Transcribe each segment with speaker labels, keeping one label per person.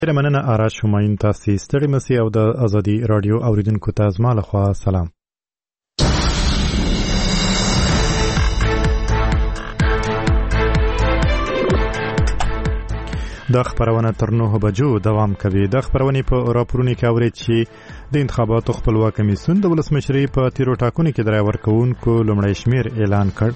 Speaker 1: ډېره مننه آراش همایون، تاسې ستړي مسئ او د ازادي راډیو اوریدونکو ته زما لخوا سلام. دا خبرونه تر 9 بجو دوام کوي. د خبرونې په راپورونو کې اورئ چې د انتخاباتو خپلواک کمیسیون د ولسمشرۍ په تیرو ټاکنو کې د رایې ورکوونکو لومړی شمېر اعلان کړ.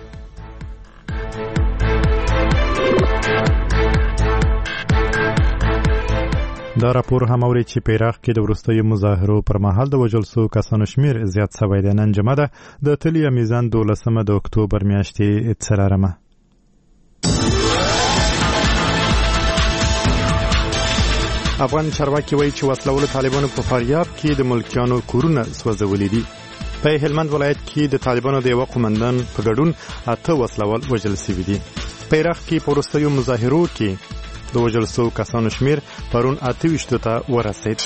Speaker 1: دا راپور هم اوري چې په عراق کې د وروستیو مظاهرو پر مهال د وژل شوو کسانو شمېر زیات شوی دی. نن جمعه ده د تلیا میزان 12 د اکتوبر میاشتې 4. افغان چارواکي وایي چې وسلهوالو طالبانو په فاریاب کې د ملکیانو کورونه سوځولي دي. په هلمند ولایت کې د طالبانو د یوه قومندان په ګډون 8 وسلوال وژل شوي دي. په عراق کې په وروستیو مظاهرو کې د وژل شوو کسانو شمېر پرون 28 ته ورسید.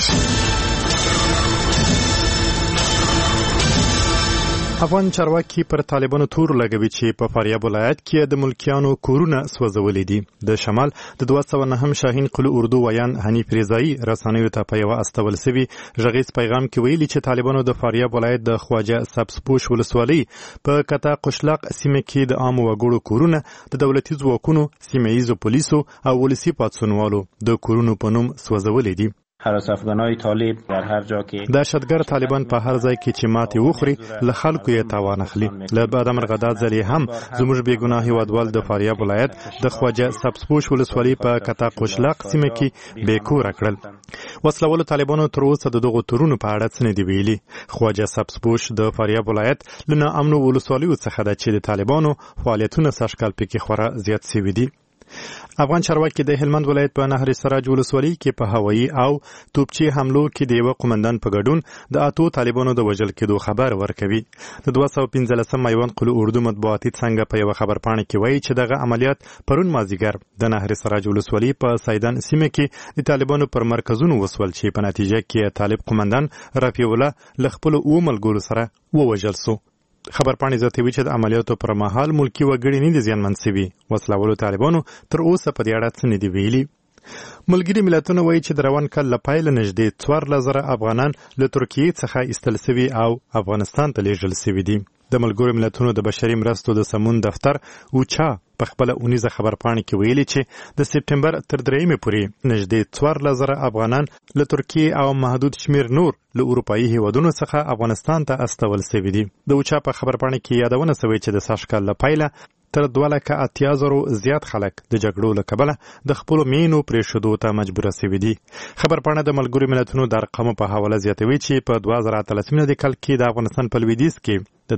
Speaker 1: افغان چارواکي پر طالبانو تور لګوي چې په فاریاب ولایت کې د ملکیانو کورونه سوځولي دي. د شمال د 209 شاهین قلو اردو ویان حنیف رضایی رسنیو ته په یوه استول سوي غږیز پیغام کې ویلي چې طالبانو د فاریاب ولایت د خواجه سبزپوش ولسوالۍ په کتا قشلاق سیمه کې د عامو وګړو کورونه د دولتي ځواکونو، سیمه ییزو پولیسو او ولسي پاڅونوالو د کورونو په نوم سوځولي دي.
Speaker 2: هراس افغانای طالب در هر جا کې
Speaker 1: دهشتګر طالبان په هر ځای کې چې ماتې وخوري له خلکو یې تاوان اخلي. له بعده مرغدا ځلې هم زموږ بېګناه هیوادوال د فاریاب ولایت د خواجه سبزپوش ولسوالۍ په کتا قشلاق سیمه کې بېکوره کړل. وسلوالو طالبانو تر اوسه د دغو تورونو په اړه څه نه دي ویلي. خواجه سبزپوش د فاریاب ولایت له ناامنو ولسوالیو څخه ده چې د طالبانو فعالیتونه سږکال پکې خورا زیات شوي دي. افغان چارواکي د هلمند ولایت په نهر سراج ولسوالۍ کې په هوایي او توپچي حملو کې د یوه قومندان په ګډون د 8 طالبانو د وژل کېدو خبر ورکوي. د 215 میوند قلو اردو مطبوعاتي څنګه په یوه خبرپاڼه کې وایي چې دغه عملیات پرون مازدیګر د نهر سراج ولسوالۍ په سیدان سیمه کې د طالبانو پر مرکزونو وسول چې په نتیجه کې طالب قومندان رفیع الله له خپلو 2 ملګرو سره ووژل شو. خبرپاڼې زیاتوي چې د عملیاتو پر مهال ملکي وګړي نه دي زیانمن شوي. وسلوالو طالبانو تر اوسه په دې اړه څه نه دي ویلي. ملګري ملتونه وایي چې د روان کال له پیله نږدې 14,000 افغانان له ترکیې څخه ایستل شوي او افغانستان ته لیږل شوي دي. د ملګرو ملتونو د بشري مرستو د سمون دفتر اوچا په خپله اونیزه خبرپاڼې کې ویلي چې د سپټمبر تر 3 پورې نږدې 14,000 افغانان له ترکیې او محدود شمیر نور له اروپایي هیوادونو څخه افغانستان ته استول شوي دي. د اوچا په خبرپاڼې کې یادونه شوې چې د سږکال له پیله تر 2,80,000 زیات خلک د جګړو له کبله د خپلو مینو پرېښودو ته مجبوره شوي دي. خبرپاڼه د ملګرو ملتونو د ارقامو په حواله زیاتوي چې په 2013 کال کې د افغانستان په لویدیځ کې د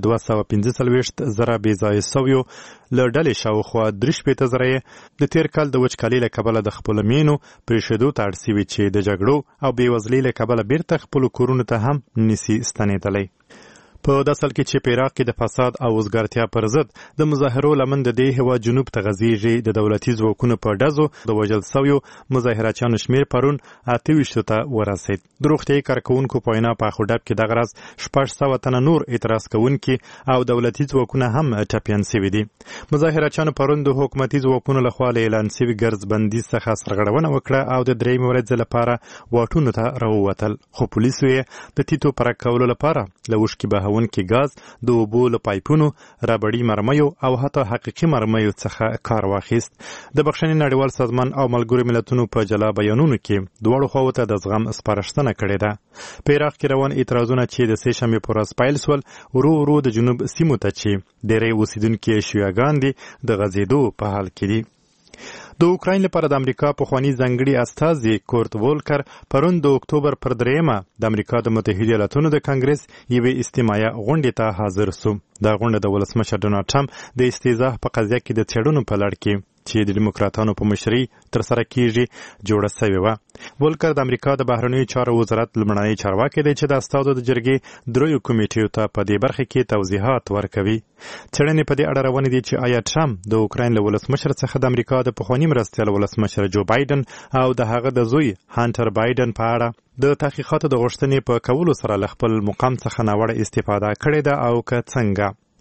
Speaker 1: 245,000 بېځایه شویو له ډلې شاوخوا 63,000 د تېر کال د وچکالۍ له کبله د خپلو مینو پرېښودو ته اړ شوي چې د جګړو او بېوزلۍ له کبله بیرته خپلو کورونو ته هم نسي ستنېدلی. په داسې حال کې چې په عراق کې د فساد او وزګارتیا پر ضد د مظاهرو لمن د دې هېواد جنوب ته غځېږي. د دولتي ځواکونو په ډزو د وژل شویو مظاهرچیانو شمېر پرون 28 ته ورسید. د روغتیایي کارکوونکو په وینا په اخوډب کې دغه ورځ 600 تنه نور اعتراض کوونکي او دولتي ځواکونه هم ټپیان شوي دي. مظاهرچیانو پرون د حکومتي ځواکونو لخوا له اعلان شوي ګرځبندي څخه سرغړونه وکړه او د 3 ورځې لپاره واټونو ته راووتل، خو پولیسو یې د تیتو پرک کولو لپاره له اوښکې بهونکي ګاز، د اوبو له پایپونو، ربړي مرمیو او حتی حقیقي مرمیو څخه کار واخیست. د بخښنې نړیوال سازمان او ملګرو ملتونو په جلا بیانونو کې دواړو خواو ته د زغم سپارښتنه کړې ده. په عراق کې روان اعتراضونه چې د 3 شنبې په ورځ پیل شول ورو ورو د جنوب سیمو ته چې ډېری اوسېدونکي شیعهګان دي د غځېدو په حال کې دي. د اوکراین لپاره د امریکا پخوانی ځانګړي استازي کورت وولکر پرون د اکتوبر پر 3 د امریکا د متحده ایالاتونو د کانګرس یوې استماعیه غونډې ته حاضر شو. دا غونډه د ولسمشر ډونالډ ټرمپ د استهزاء په قضیه کې د څېړنو په لړ کې چې د ډیموکراتانو په مشرۍ ترسره کیږي جوړه شوې وه. وولکر د امریکا د بهرنیو چارو وزارت لومړنی چارواکی دی چې د استازو د جرګې 3 کمیټیو ته په دې برخه کې توضیحات ورکوي. څېړنې په دې اړه روانې دي چې آیا ټرمپ د اوکراین له ولسمشر څخه د امریکا د پخواني مرستیال ولسمشر جو بایدن او د هغه د زوی هانټر بایدن په اړه د تحقیقاتو د غوښتنې په کولو سره له خپل مقام څخه ناوړه استفاده کړې ده او که څنګه.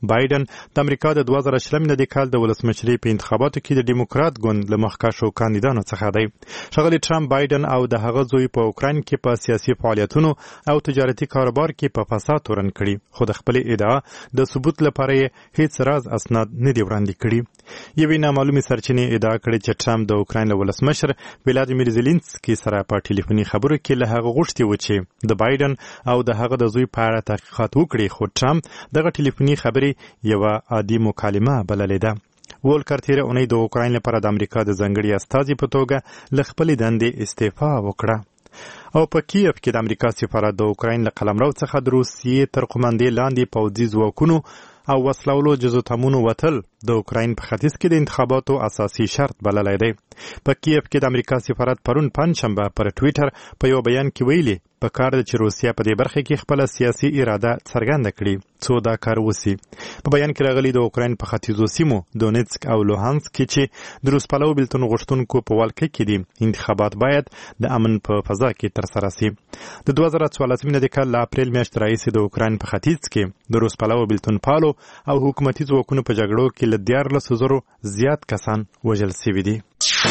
Speaker 1: بایدن د امریکا د 2020 میلادي کال د ولسمشرۍ په انتخاباتو کې د ډیموکرات ګوند له مخکښو کاندیدانو څخه دی. ښاغلي ټرمپ بایدن او د هغه زوی په اوکراین کې په سیاسي فعالیتونو او تجارتي کاروبار کې په فساد تورن کړي، خو د خپل ادعا د ثبوت لپاره هیڅ راز اسناد نه دی وړاندې کړي. یوې نامعلومې سرچینې ادعا کړې چې ټرمپ د اوکراین له ولسمشر ولادیمیر زيلنسکي سره په ټلیفوني خبرو کې له هغه غوښتي و چې د بایدن او د هغه د زوی په اړه تحقیقات وکړي، خو ټرمپ دغه ټلیفوني خبرې یوه عادي مکالمه بللې ده. وولکر تیره اونۍ د اوکراین لپاره د امریکا د ځانګړي استازي په توګه له خپلې دندې استعفا وکړه. او په کیف کې د امریکا سفارت د اوکراین له قلمرو څخه د روسیې تر قومندې لاندې پوځي ځواکونو او وسلوالو جزوتمونو وتل د اوکراین په ختیځ کې د انتخاباتو اساسي شرط بللی دی. په کیف کې د امریکا سفارت پرون پنجشنبه پر ټویټر په یو بیان کې ویلي په کار ده چې روسیه په دې برخه کې خپل سیاسي اراده څرګنده کړي څو دا کار وسی. په بیان کې راغلي د اوکراین په ختیځو سیمو دونیتسک او لوهانسک کې چې د روس پلو بېلتون غوښتونکو په ولکه کې دي انتخابات باید د امن په فضا کې ترسره سي. د 2014 میلادي کال له اپریل میاشتې راهیسې د اوکراین په ختیځ کې د روس پلو بېلتون پالو او حکومتي ځواکونو په جګړو کې له 14,000 زیات کسان وژل شوي دي.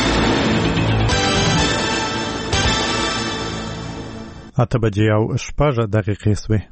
Speaker 1: اته بجې او 6 دقیقې سوې.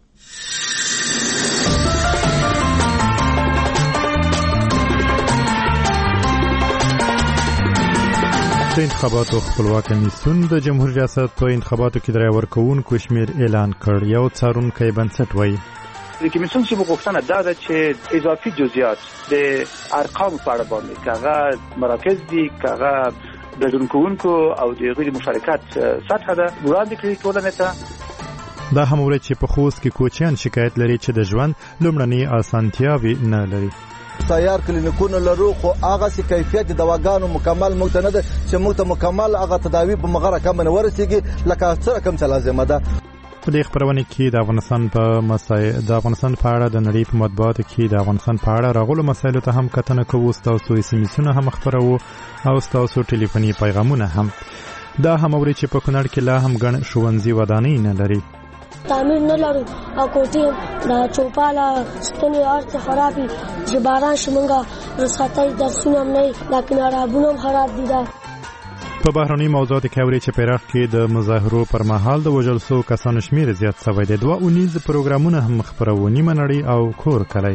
Speaker 1: د انتخاباتو خپلواک کمیسیون د جمهوریت ریاست په انتخاباتو کې د رای ورکوونکو شمېر اعلان کړ. یو څارونکی بنسټ وایي
Speaker 3: د کمیسیون چې غوښتنه ده چې اضافي جزئیات د ارقام په اړه باندې کاغه مراکز دي، کاغه ګډون کوونکو او د غیر مشارکت سطح ده وړاندې کړي ټولنې ته.
Speaker 1: دا هم ورته چې په خوست کې کوچیان شکایت لري چې د ژوند لومړنۍ اسانتیاوې نه لري.
Speaker 4: تیار کلینیکونه لرو خو هغه سي کیفیت د دواګانو مکمل موږ ته نه ده چې موږ ته مکمل هغه تداوی په مغره کم نه ورسیږي لکه څه کم څه لازمه ده.
Speaker 1: په دې خبرونه کې د افغانستان په اړه د نړۍ په مطبوعاتو کې د افغانستان په اړه راغلو مسایلو ته هم کتنه کوو، ستاسو SMS هم خبرو او ستاسو ټلیفوني پیغامونه هم. دا هم اوري چې په کونړ کې لا هم ګڼ ښوونځي ودانۍ نه لري،
Speaker 5: تعمیر نه لرو او کوټې د چوپاله ستنې ارته خرابي چې باران شمنګه رسختای درسونه هم نه لکه نارابونه هم خراب دي. دا
Speaker 1: په بهرني موضوعاتو کې اوري چې په عراق کې د مظاهرو پر مهال د وژل شوو کسانو شمېر زیات شوی دی. 2 اونیز پروګرامونه هم خپرو، نیمه نړۍ او کور کلی.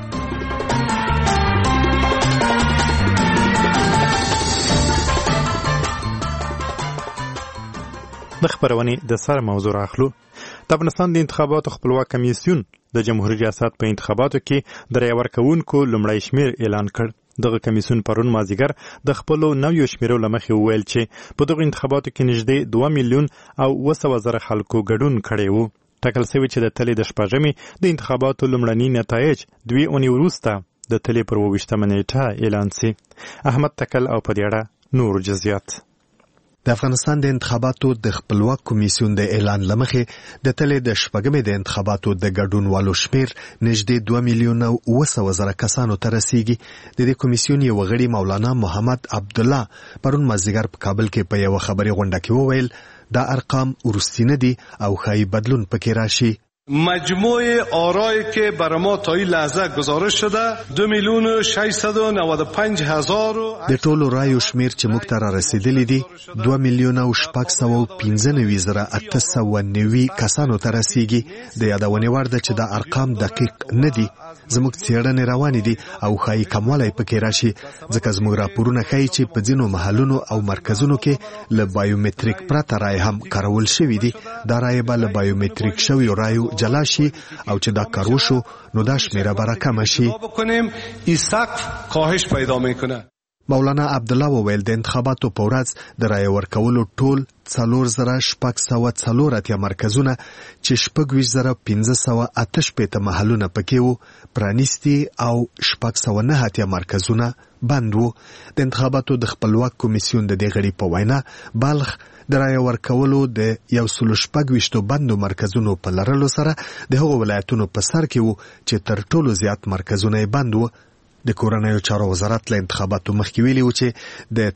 Speaker 1: د خبرونې د سر موضوع اخلو. د افغانستان د انتخاباتو خپلواک کمیسیون د جمهوریت ریاست په انتخاباتو کې د رای ورکوونکو لومړی شمېر اعلان کړ. دغه کمیسیون پرون مازیګر د خپلو نویو شمیرو له مخې وویل چې په دغه انتخاباتو کې نږدې 2 میلیون او 200,000 خلکو ګډون کړی وو. ټاکل شوی چې د تلې د شپږمې د انتخاباتو لومړني نتایج 2 اونۍ وروسته د تلې پر 28 نیټه اعلان شي. احمد تکل او په دې اړه نور جزئیات.
Speaker 6: د افغانستان د انتخاباتو د خپلواک کمیسیون د اعلان لمخې د تلې د شپږمې د انتخاباتو د ګډونوالو شمیر نږدې 2 میلیون او 200,000 کسانو ته رسیږي. د دې کمیسیون یو غړي مولانا محمد عبدالله پرون مازیګر په کابل کې په یو خبري غونډه کې وویل دا ارقام ورستینه دي او خای بدلون پکې راشي.
Speaker 7: مجموع آرایی که برای ما تا این لحظه گزارش شده 2,695,000
Speaker 6: د ټولو رایو شمیر چې موږ ته را رسیدلی دي 2,695,890 کسانو ته رسیږي. د یادونې وړ ده چې دا ارقام دقیق نه دي. زموږ څېړنې روانې دي او ښایي کموالی پکې راشي ځکه زموږ راپورونه ښایي چې په ځینو محلونو او مرکزونو کې له بایومتریک پرته رای هم کارول شوي دي. دا رای به له بایومتریک شویو رایو جلا شي او چې دا کار وشو نو دا شمیره به راکمه شي.
Speaker 7: این سقف کاهش پیدا میکنه.
Speaker 6: مولانا عبدالله وویل د انتخاباتو په ورځ د رای ورکولو ټول 4,604 مرکزونه چې 26,588 محلونه پکې وو پرانیستي او 609 مرکزونه بند وو. د انتخاباتو د خپلواک کمیسیون د دې غړي په وینا بلخ د رای ورکولو د 126 بندو مرکزونو په لرلو سره د هغو ولایتونو په سر کې وو چې تر ټولو زیات مرکزونه بند وو. د کورنیو چارو وزارت له انتخاباتو مخکې ویلي و چې د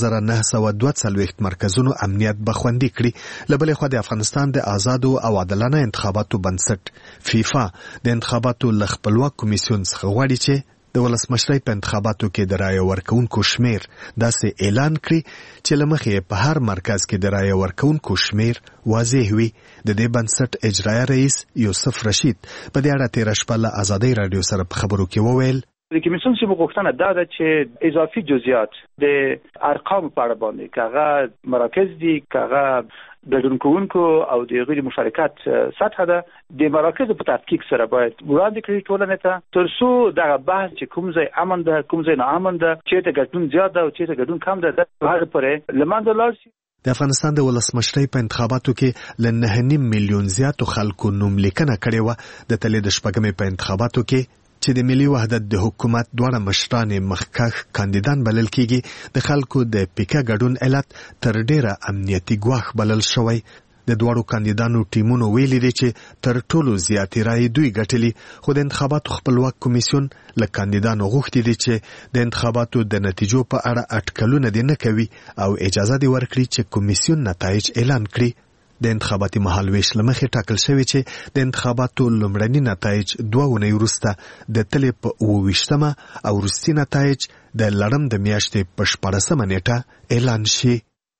Speaker 6: 4942 مرکزونو امنیت به خوندي کړي. له بلې خوا د افغانستان د آزادو او عادلانه انتخاباتو بنسټ فیفا د انتخاباتو له خپلواک کمیسیون څخه غواړي چې د ولسمشرۍ په انتخاباتو کې د رایې ورکوونکو شمیر داسې اعلان کړي چې له مخې په هر مرکز کې د رایې ورکوونکو شمیر واضح وي. د دې بنسټ اجرایه رئیس یوسف رشید په دې اړه تېره شپه له ازادۍ راډیو سره په خبرو کې وویل
Speaker 3: د کمیسیون چې غوښتنه ده چې اضافي جزئیات د ارقام په اړه باندې کاغه مراکز دي کاغه ګډون کوونکو او د غیر مشارکت سطح ده د مراکز په تحقیق سره باید وړاندې کړي ټولنې ته ترڅو دغه بحث چې کوم ځای امن ده کوم ځای ناامن ده چیرته ګډون زیات ده او چیرته ګډون کم ده د هغه پرې لمانځل لاړ شي.
Speaker 6: د افغانستان د ولسمشرۍ په انتخاباتو کې له 9.5 میلیون زیاتو خلکو نوم لیکنه کړې وه. د تلې د شپږمې په انتخاباتو کې چې د ملي وحدت د حکومت دواړه مشران مخکښ کاندیدان بلل کېږي د خلکو د پیکه ګډون علت تر ډیره امنیتي ګواښ بلل شوی. د دواړو کاندیدانو ټیمونو ویلي دي چې تر ټولو زیاتې رایې دوی ګټلي خو د انتخاباتو خپلواک کمیسیون له کاندیدانو غوښتي دي چې د انتخاباتو د نتیجو په اړه اټکلونه دې نه کوي او اجازه دې ورکړي چې کمیسیون نتایج اعلان کړي. د انتخاباتي مهالویش له مخې ټاکل شوی چې د انتخاباتو لومړني نتایج 2 اونۍ وروسته د تلې په 28مه او وروستي نتایج د لړم د میاشتې په 14مه نیټه اعلان شي.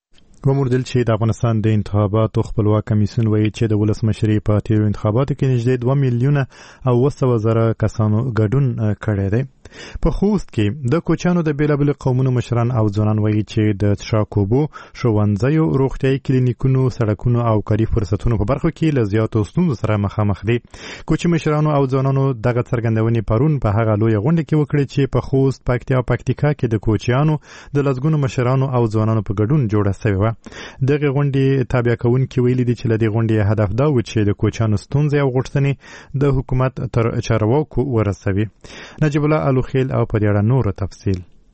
Speaker 1: وموردل چې د افغانستان د انتخاباتو خپلواک کمیسیون وایي چې د ولسمشرۍ په تیرو انتخاباتو کې نږدې 2 میلیونه او 200,000 کسانو ګډون کړی دی. په خوست کې د کوچانو د بیلابل قومونو مشران او ځوانان وایي چې د څښاک اوبو، ښوونځیو، روغتیايي کلینیکونو، سړکونو او کاري فرصتونو په برخو کې له زیاتو ستونزو سره مخامخ دي. کوچي مشرانو او ځوانانو دغه څرګندونې پرون په هغه لویه غونډه کې وکړې چې په خوست، پکتیا او پکتیکا کې د کوچیانو د لسګونو مشرانو او ځوانانو په ګډون جوړه شوې وه. دغه غونډې تابع کوونکي ویلي دي چې له دې غونډې هدف دا و چې د کوچیانو ستونزې او غوښتنې د حکومت تر چارواکو ورسوي. نجیب الله خیل او په دې نور تفصیل.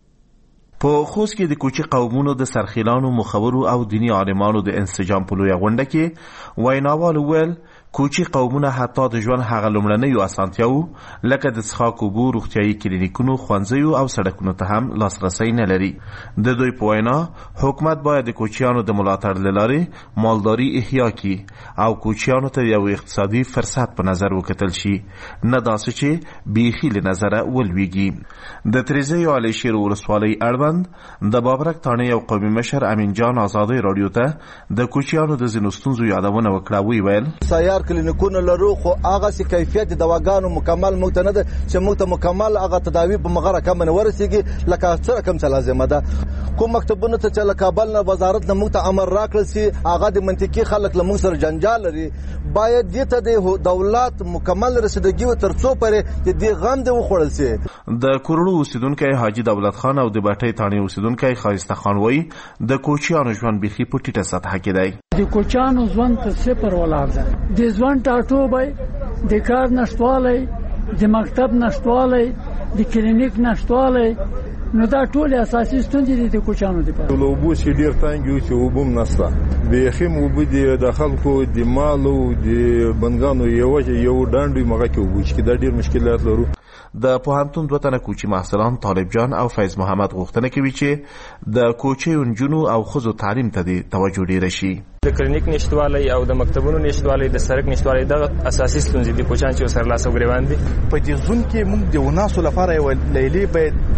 Speaker 8: په خوست کې د کوچي قومونو د سرخیلانو، مخورو او دینی عالمانو د انسجام په لویه غونډه کې ویناوال ویل کوچي قومونه حتی د ژوند هغه لومړنیو اسانتیاوو لکه د څښاک اوبو، روغتیايي کلینیکونو، ښوونځیو او سړکونو ته هم لاسرسی نه لري. د دوی په وینا حکومت باید د کوچیانو د ملاتړ له لارې مالداري احیا کړي او کوچیانو ته یو اقتصادي فرصت په نظر وکتل شي، نه داسې چې بیخي له نظره ولویږي. د تریزیو علیشیر ولسوالۍ اړوند د بابرک تاڼې یو قومي مشر امین جان ازادۍ راډیو ته د کوچیانو د ځینو ستونزو یادونه وکړه. وی ویل
Speaker 4: کلینیکونه لرو خو هغه سي کیفیت د دواګانو مکمل موږ ته نه ده چې موږ ته مکمل هغه تداوی په مغره کم نه ورسیږي لکه څه کم څه لازمه ده. کوم مکتبونه ته چې کابل نه وزارت نه موږ ته امر راکړل سي هغه د منطقي خلک له موږ سره جنجال لري باید دې ته د دولت مکمل رسیدګي و ترڅو پرې د غم د وخوړل سي.
Speaker 8: د کورړو اوسیدونکو حاجی دولت خان او د باټي تاڼې اوسیدونکو خایسته خان وایي د کوچیانو ژوند بيخي په ټیټه سطح کې دی.
Speaker 9: د کوچیانو ژوند په صفر ولاړ دی. د ژوند ټاټوبی، د کار نشټوالی، د مکتب نشټوالی، د کلینیک نشټوالی، نو دا ټول اساسي ستونزې دي د کوچیانو لپاره.
Speaker 10: اوبو چې ډېر تنګ یو چې اوبو هم نشته، بیخي اوبه د خلکو د مالو د بنګانو یو ډانډوي مغه کې اوبو چې دا ډېر مشکلات لرو.
Speaker 8: د پوهنتون 2 تنه کوچي محصلان طالب جان او فیض محمد غوښتنه کوي چې د کوچي نجونو او ښځو تعلیم ته توجه ډیره شي.
Speaker 11: د کلینیک نشټوالی او د مکتبونو نشټوالی، د سړک نشټوالی دغه اساسي ستونزې دي کوچیان چې سره لاس او ګریوان دي.
Speaker 12: په دې ځون کې موږ د وناسو لپاره یو لیلې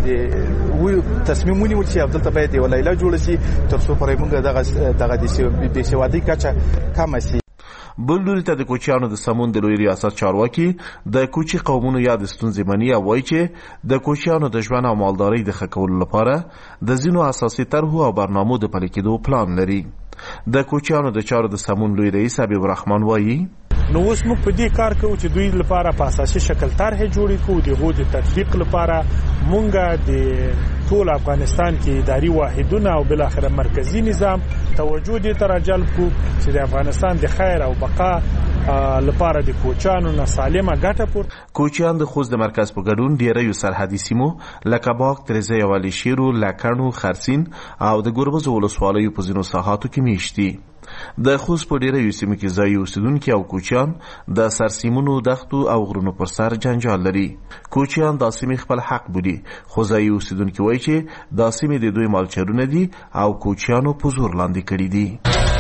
Speaker 12: باید تصمیم ونیول شي او دلته باید یو لیله جوړ شي ترڅو پرې موږ دغه د بېسوادۍ کچه کمه شي.
Speaker 8: بل لوري ته د کوچیانو د سمون د لوی ریاست چارواکي د کوچي قومونو یاد ستونزې مني او وایي چې د کوچیانو د ژوند او مالدارۍ د ښه کولو لپاره د ځینو اساسي طرحو او برنامو د پلي کېدو پلان لري. د کوچیانو د چارو د سمون لوی رئیس حبیب الرحمن وایي
Speaker 13: نو اوس موږ په دې کار کوو چې دوی لپاره په اساسي شکل طرحې جوړې کړو. د هغو د تطبیق لپاره مونږ د ټول افغانستان کې اداري واحدونه او بل اخر مرکزی نظام توجه دې ته راجلب کړو چې د افغانستان د خیر او بقا لپاره د کوچیانو نه سالمه ګټه پورته.
Speaker 8: کوچیان د خوست د مرکز په ګډون ډیرې سرحدي سیمو لکه باغ، تریزیو علیشیر، لکڼو، خرسین او د ګربز ولسوالیو په ځینو ساحاتو کې میشتي. د خوست په ډیرو سیمو کې ځایي اوسیدونکي او کوچیان د سرسیمونو دښتو او غرونو پر سر جنجال لري. کوچیان دا سیمې خپل حق بولي، خو ځایي اوسیدونکي وایي چې دا سیمې د دوی مالچرونه دي او کوچیانو په زور لاندې کړي دي.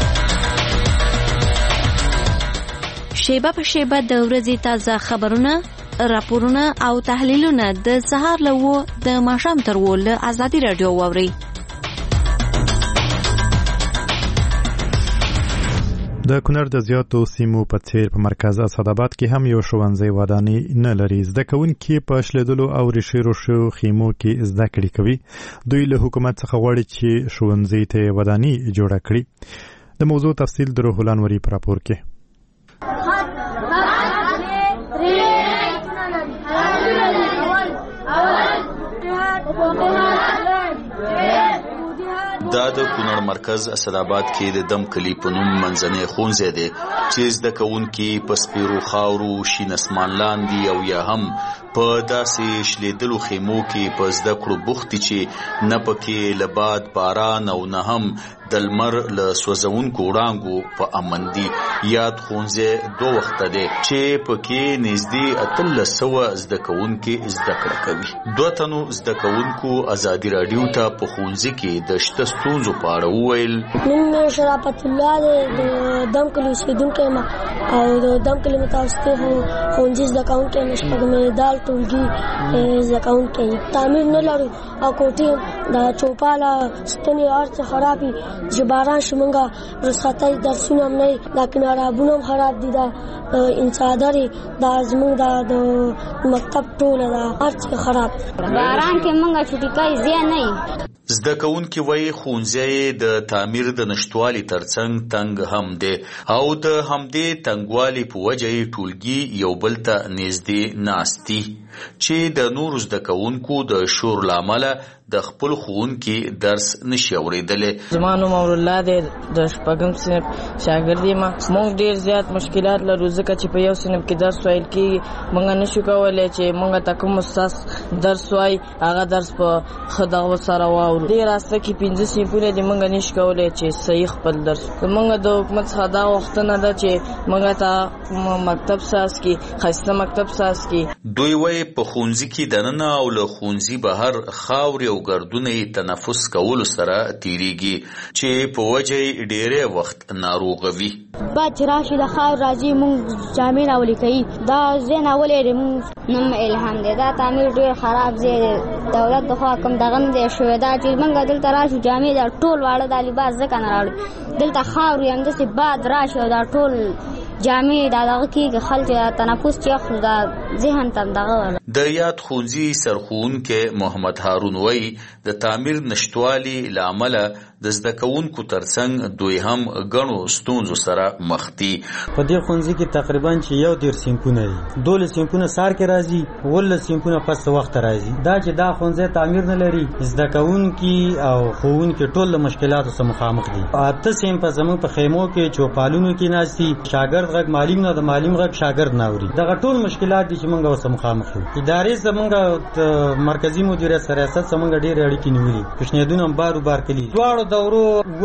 Speaker 14: شیبه په شیبه د ورځې تازه خبرونه، راپورونه او تحلیلونه د سهار له 9 د ماښام تر 10 له ازادي راډیو واورئ.
Speaker 1: د کونړ د زیاتو سیمو په څیر په مرکز اسداباد کې هم یو ښوونځی ودانۍ نه لري. زده کوونکي په شلیدلو او ریښو خیمو کې زده کړې کوي. دوی له حکومت څخه غواړي چې ښوونځي ته ودانۍ جوړه کړي. د موضوع تفصیل د روح الله نوري په راپور کې.
Speaker 15: دا د کونړ مرکز اسداباد کې د دم کلی په نوم منځنی ښوونځی دی چې زده کوونکي په سپیرو خاورو، شین اسمان لاندې او یا هم په داسې شلیدلو خیمو کې په زده کړو بوخت دي چې نه پکې له باد، باران او نه هم د لمر له سوځونکو وړانګو په امن دي. یاد ښوونځی 2 وخته دی چې پکې نږدې 1300 زده کوونکي زده کړه کوي. 2 تنو زده کوونکو ازادي راډیو ته په ښوونځي کې د شته ستونزو په اړه وویل.
Speaker 5: نن شرافت الله د دم کلی اوسیدونکی یم او د دم کلی متوسطې ښوونځي زده کوونکی یم. شپږمې دال ټولګي زده کوونکی یم. تعمیر نه لرو او کوټې د چوپاله ستنې هر څه خراب دي. چې باران شي موږ رخصتۍ درسونه هم نه وي، دا کنارابونه هم خراب دي، دا انڅادرې دا زموږ د مکتب ټوله دا هر څه خراب.
Speaker 16: باران کې موږ چټي کوي زیان نه وي.
Speaker 15: زده کوونکي وایي ښوونځی د تعمیر د نشتوالي ترڅنګ تنګ هم دی او د همدې تنګوالي په وجه یې ټولګي یو بل ته نږدې ناست دي چې د نورو زده کوونکو د شور له امله د خپل ښوونکي درس نشي اورېدلی.
Speaker 17: زما نوم امرالله دی، د 8م صنف شاګرد یم. موږ ډېر زیات مشکلات لرو ځکه چې په یو صنف کې درس ویل کېږي. موږ نشو کولی چې موږ ته کوم استاد درس وایي هغه درس په ښه ډول سره واورو. ډېر راسته کې 5 صنفونه دي، موږ نشو کولی چې صحیح خپل درس. زموږ د حکومت څخه دا غوښتنه ده چې موږ ته مکتب ساز کړي، ښایسته مکتب ساز کړي.
Speaker 15: دوی وایي په ښوونځي کې دننه او له ښوونځي بهر خاورې او ګردونه یې تنفس کولو سره تیریږي چې په وجه یې ډېری وخت ناروغه وي.
Speaker 16: بعد چې راشي د خاور راځي موږ جامې راولي کوي. دا ځای ناولې دی. موږ نوم الهام دی. دا تعمیر ډېر خراب ځای دی. دولت د خوا کوم دغه نه دی شوی. دا چې موږ دلته راشو جامې دا ټول واړه دا لباس ځکه نه راوړي. دلته خاور وي همداسې باد راشي او دا ټول جامې دا دغه کېږي خلک تنفس چې اخلو دا ذهن ته دغه.
Speaker 15: د یاد ښوونځي سرښوونکی محمد هارون وایي د تعمیر نشتوالي له امله د زده کوونکو ترڅنګ دوی هم ګڼو ستونزو سره مخ دي.
Speaker 18: په دې ښوونځي کې تقریبا چې 1.5 صنفونه دي. 12 صنفونه سهار کې راځي، 18 صنفونه پس وخت راځي. دا چې دا ښوونځی تعمیر نه لري، زده کوونکي او ښوونکي ټول له مشکلاتو سره مخامخ دي. 8 صنف زموږ په خیمو کې چوپالونو کې ناستي، شاګرد غږ معلم نه د معلم غږ شاګرد نه اوري. دغه ټول مشکلات دي چې موږ اوس مخامخ یو. ادارې زموږ مرکزی مدیریت سره ریاست زموږ ډېر اړیکې نیولې، پښنیدونه هم بار کړي. دواړو دورو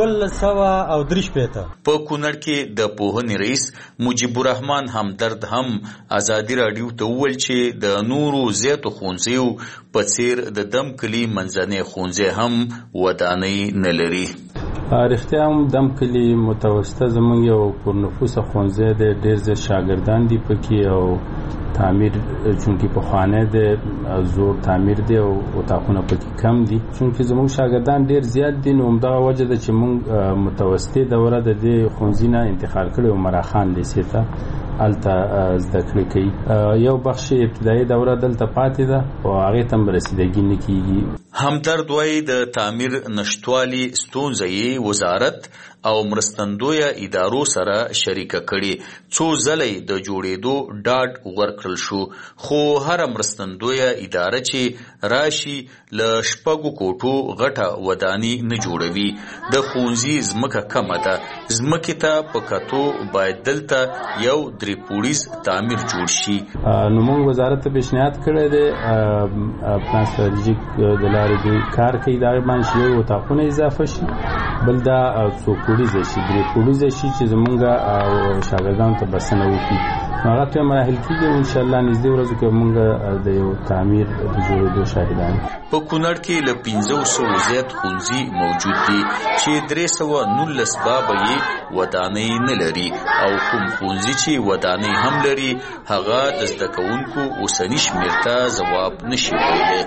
Speaker 18: 1993
Speaker 15: په کونړ کې د پوهنې رئیس مجيب الرحمن همدرد هم ازادي راډیو ته وویل چې د نورو زیاتو ښوونځیو په څیر د دم کلي منځنی ښوونځی هم ودانۍ نه لري.
Speaker 2: رښتیا هم دم کلي متوسطه زموږ یو پرنفوسه ښوونځی دی. ډېر زیات شاګردان دي پکې او تعمیر چونکې پخوانی دی، زوړ تعمیر دی او اتاقونه پکې کم دي. چونکې زموږ شاګردان ډېر زیات دي نو همدغه وجه ده چې موږ متوسطې دوره د دې ښوونځي نه انتقال کړی او مراخان لیسې ته هلته زده کړې کوي. یو بخش ابتدایي دوره دلته پاتې ده او هغې ته هم رسیدګي نه کېږي.
Speaker 15: همدرد وایي د تعمیر نشتوالي ستونزه یې وزارت او مرستندویه ادارو سره شریکه کړي. څو ځله د جوړېدو ډاډ ورکړل شو خو هر مرستندویه اداره چې راشي له 6 کوټو غټه وداني نه جوړوي. د ښوونځي ځمکه کمه ده. ځمکې ته په کتو باید دلته یو 3 درې پوړیز تعمیر جوړ شي.
Speaker 2: نو موږ وزارت ته پیشنهاد کړی دی پلان ستراتیژیک د لارې دوی کار کوي دا باندې یو اتاقونه اضافه شي، بل دا څو پوړیزه شي، درې پوړیزه شي چې زمونږ شاګردانو ته بسنه وکړي. هغه ته مراحل کېږي او انشاءالله نږدې ورځو کې موږ د یو تعمیر د جوړېدو شاهدان.
Speaker 15: په کونړ کې له 500 زیات ښوونځي موجود دي چې 319 بابه یې ودانۍ نه لري او کوم ښوونځي چې ودانۍ هم لري هغه د زده کوونکو اوسني شمېر ته ځواب نشي ویلی.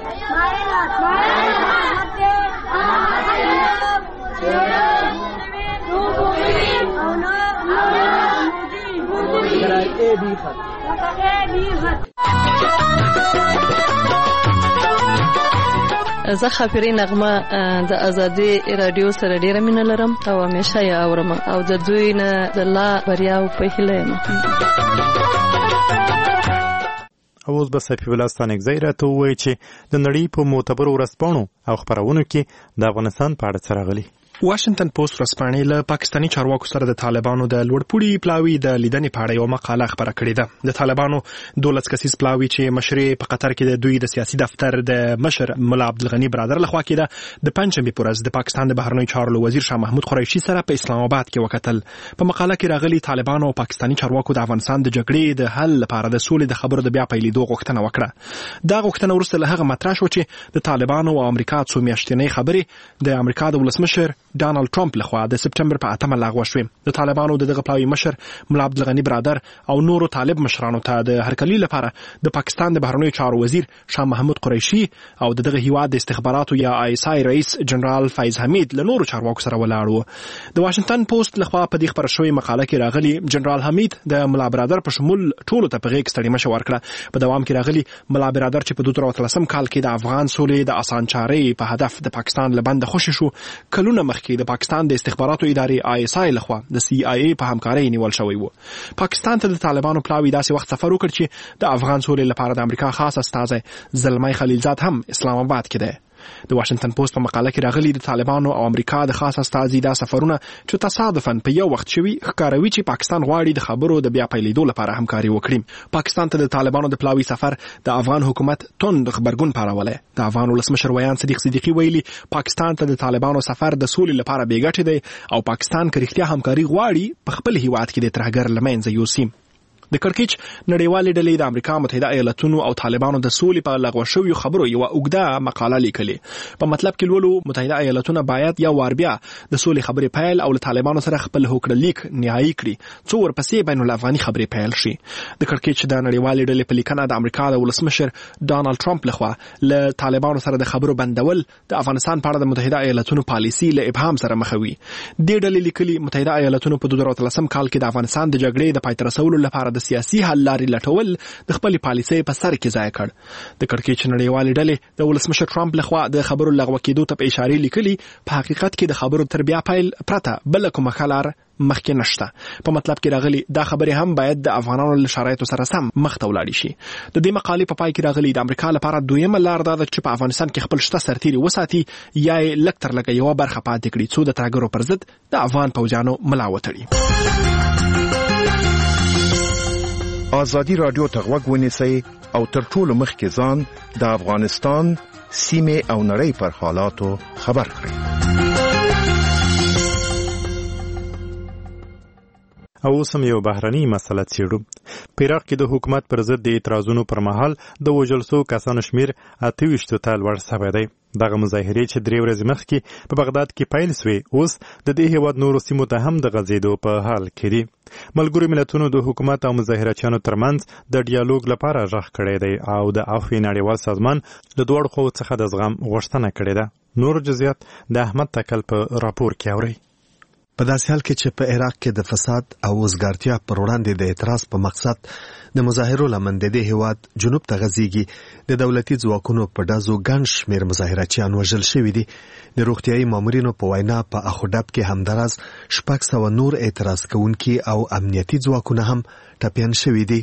Speaker 19: زه خاپری نغمه د ازادي رادیو سره ډیره مینه لرم او همیشه یې اورم او د دوی نه د لا بریاو په هیله یم.
Speaker 1: اوس به صفي الله ستانکزی راته ووایي چې د نړۍ په معتبرو ورځپاڼو او خپرونو کې د افغانستان په اړه څه راغلي.
Speaker 20: واشنگټن پوسټ ورځپاڼې له پاکستاني چارواکو سره د طالبانو د لوړپوړي پلاوي د لیدنې په اړه یو مقاله خپره کړې ده. د طالبانو 12 کسیز پلاوي چې مشرې په قطر کې د دوی د سیاسي دفتر د مشر ملا عبدالغني برادر لخوا کېده د پنځمې په ورځ د پاکستان د بهرنیو چارو وزیر شاه محمود قریشي سره په اسلام آباد کې وکتل. په مقاله کې راغلي طالبانو او پاکستاني چارواکو د افغانستان د جګړې د حل لپاره د سولې د خبرو د بیا پیلېدو غوښتنه وکړه. دا غوښتنه وروسته له هغه مطرح شو چې د طالبانو او امریکا څو میاشتنۍ خبرې د امریکا د ولسمشر ډانلډ ټرمپ لخوا د سپټمبر په 8 لغوه شوې. د طالبانو دغه پلاوي مشر ملا عبدالغني برادر او نورو طالب مشرانو ته د هرکلي لپاره د پاکستان د بهرنیو چارو وزیر شاه محمود قریشي او دغه هیواد د استخباراتو یا آی اس آی رئیس جنرال فیض حمید له نورو چارواکو سره ولاړ. د واشنگټن پوسټ لخوا په دې خبره شوې مقاله کې راغلي جنرال حمید د ملا برادر په شمول ټولو ته په غېږ ستړي مشه ورکړه. په دوام کې راغلي ملا برادر چې په 2013 کال کې د افغان سولې د آسان چارې په هدف د پاکستان لبند خوشی شو، کلونه مخکې د پاکستان د استخباراتو ادارې آی اس آی لخوا د سی آی ای په همکارۍ نیول شوی و. پاکستان ته د طالبانو پلاوي داسې وخت سفر وکړ چې د افغان سولې لپاره د امریکا خاص استازی زلمي خلیلزاد هم اسلام آباد کې دی. د واشنگټن پوسټ په مقاله کې راغلي د طالبانو او امریکا د خاص استازي دا سفرونه چې تصادفاً په یو وخت شوي ښکاروي چې پاکستان غواړي د خبرو د بیا پیلېدو لپاره همکاري وکړي. پاکستان ته د طالبانو د پلاوي سفر د افغان حکومت توند خبرګون پارولی. د افغان ولسمشر ویان صدیق صدیقي ویلي پاکستان ته د طالبانو سفر د سولې لپاره بې ګټې دی او پاکستان که رښتیا همکاري غواړي په خپل هیواد کې د ترهګر له منځه یوسي. د کړکېچ نړیوالې ډلې د امریکا متحده ایالاتونو او طالبانو د سولې په لغوه شویو خبرو یو اوږده مقاله لیکلې. په مطلب کې لولو متحده ایالاتونه باید یو وار بیا د سولې خبرې پیل او له طالبانو سره خپل هوکړه لیک نهایی کړي څو ورپسې بین الافغاني خبرې پیل شي. د کړکېچ د نړیوالې ډلې په لیکنه د امریکا د ولسمشر ډانلډ ټرمپ لخوا له طالبانو سره د خبرو بندول د افغانستان په اړه د متحده ایالاتونو پالیسي له ابهام سره مخوي. د ډلې لیکلي متحده ایالاتونو په 2013 کال کې د افغانستان د جګړې د پای ته رسولو لپاره د سیاسي حل لارې لټول د خپل پالیسۍ په سر کې ځای کړ. د کړکېچ نړیوالې ډلې د ولسمشر ټرمپ لخوا د خبرو لغوه کېدو ته په اشاره لیکلي په حقیقت کې د خبرو تر بیا پیل پرته بل کومه ښه لار مخکې نشته. په مطلب کې راغلي دا خبرې هم باید د افغانانو له شرایطو سره سم مخ ته ولاړې شي. د دې مقالې په پای کې راغلي د امریکا لپاره دویمه لار دا ده چې په افغانستان کې خپل شته سرتیري وساتي یا یې لږ تر لږه یوه برخه پاتې کړي څو د ترهګرو پر ضد د افغان پوځیانو ملا وتړي.
Speaker 21: آزادی رادیو ته غوږ ونیسئ او تر ټولو مخکې ځان د افغانستان سیمې او نړۍ پر حالاتو خبر کړئ.
Speaker 1: او اوس هم یو بهرني مسله څېړو. په عراق کې د حکومت پر ضد د اعتراضونو پر مهال د وژل شوو کسانو شمېر 28 ته لوړ شوی دی. دغه مظاهرې چې 3 ورځې مخکې په بغداد کې پیل سوې اوس د دې هېواد نورو سیمو ته هم د غځېدو په حال کې دي. ملګرو ملتونو د حکومت او مظاهرچیانو ترمنځ د ډیالوګ لپاره غږ کړی دی او د عفوې نړیوال سازمان له دواړو خواو څخه د زغم غوښتنه کړې ده. نور جزئیات د احمد تکل په راپور کې اورئ.
Speaker 6: په داسې حال کې چې په عراق کې د فساد او وزګارتیا پر وړاندې د اعتراض په مقصد د مظاهرو لمن د دې هیواد جنوب ته غځېږي د دولتي ځواکونو په ډزو ګڼ شمېر مظاهرچیان وژل شوي دي. د روغتیایي مامورینو په وینا په اخوډب کې همداراز 600 نور اعتراض کوونکي او امنیتي ځواکونه هم ټپیان شوي دي.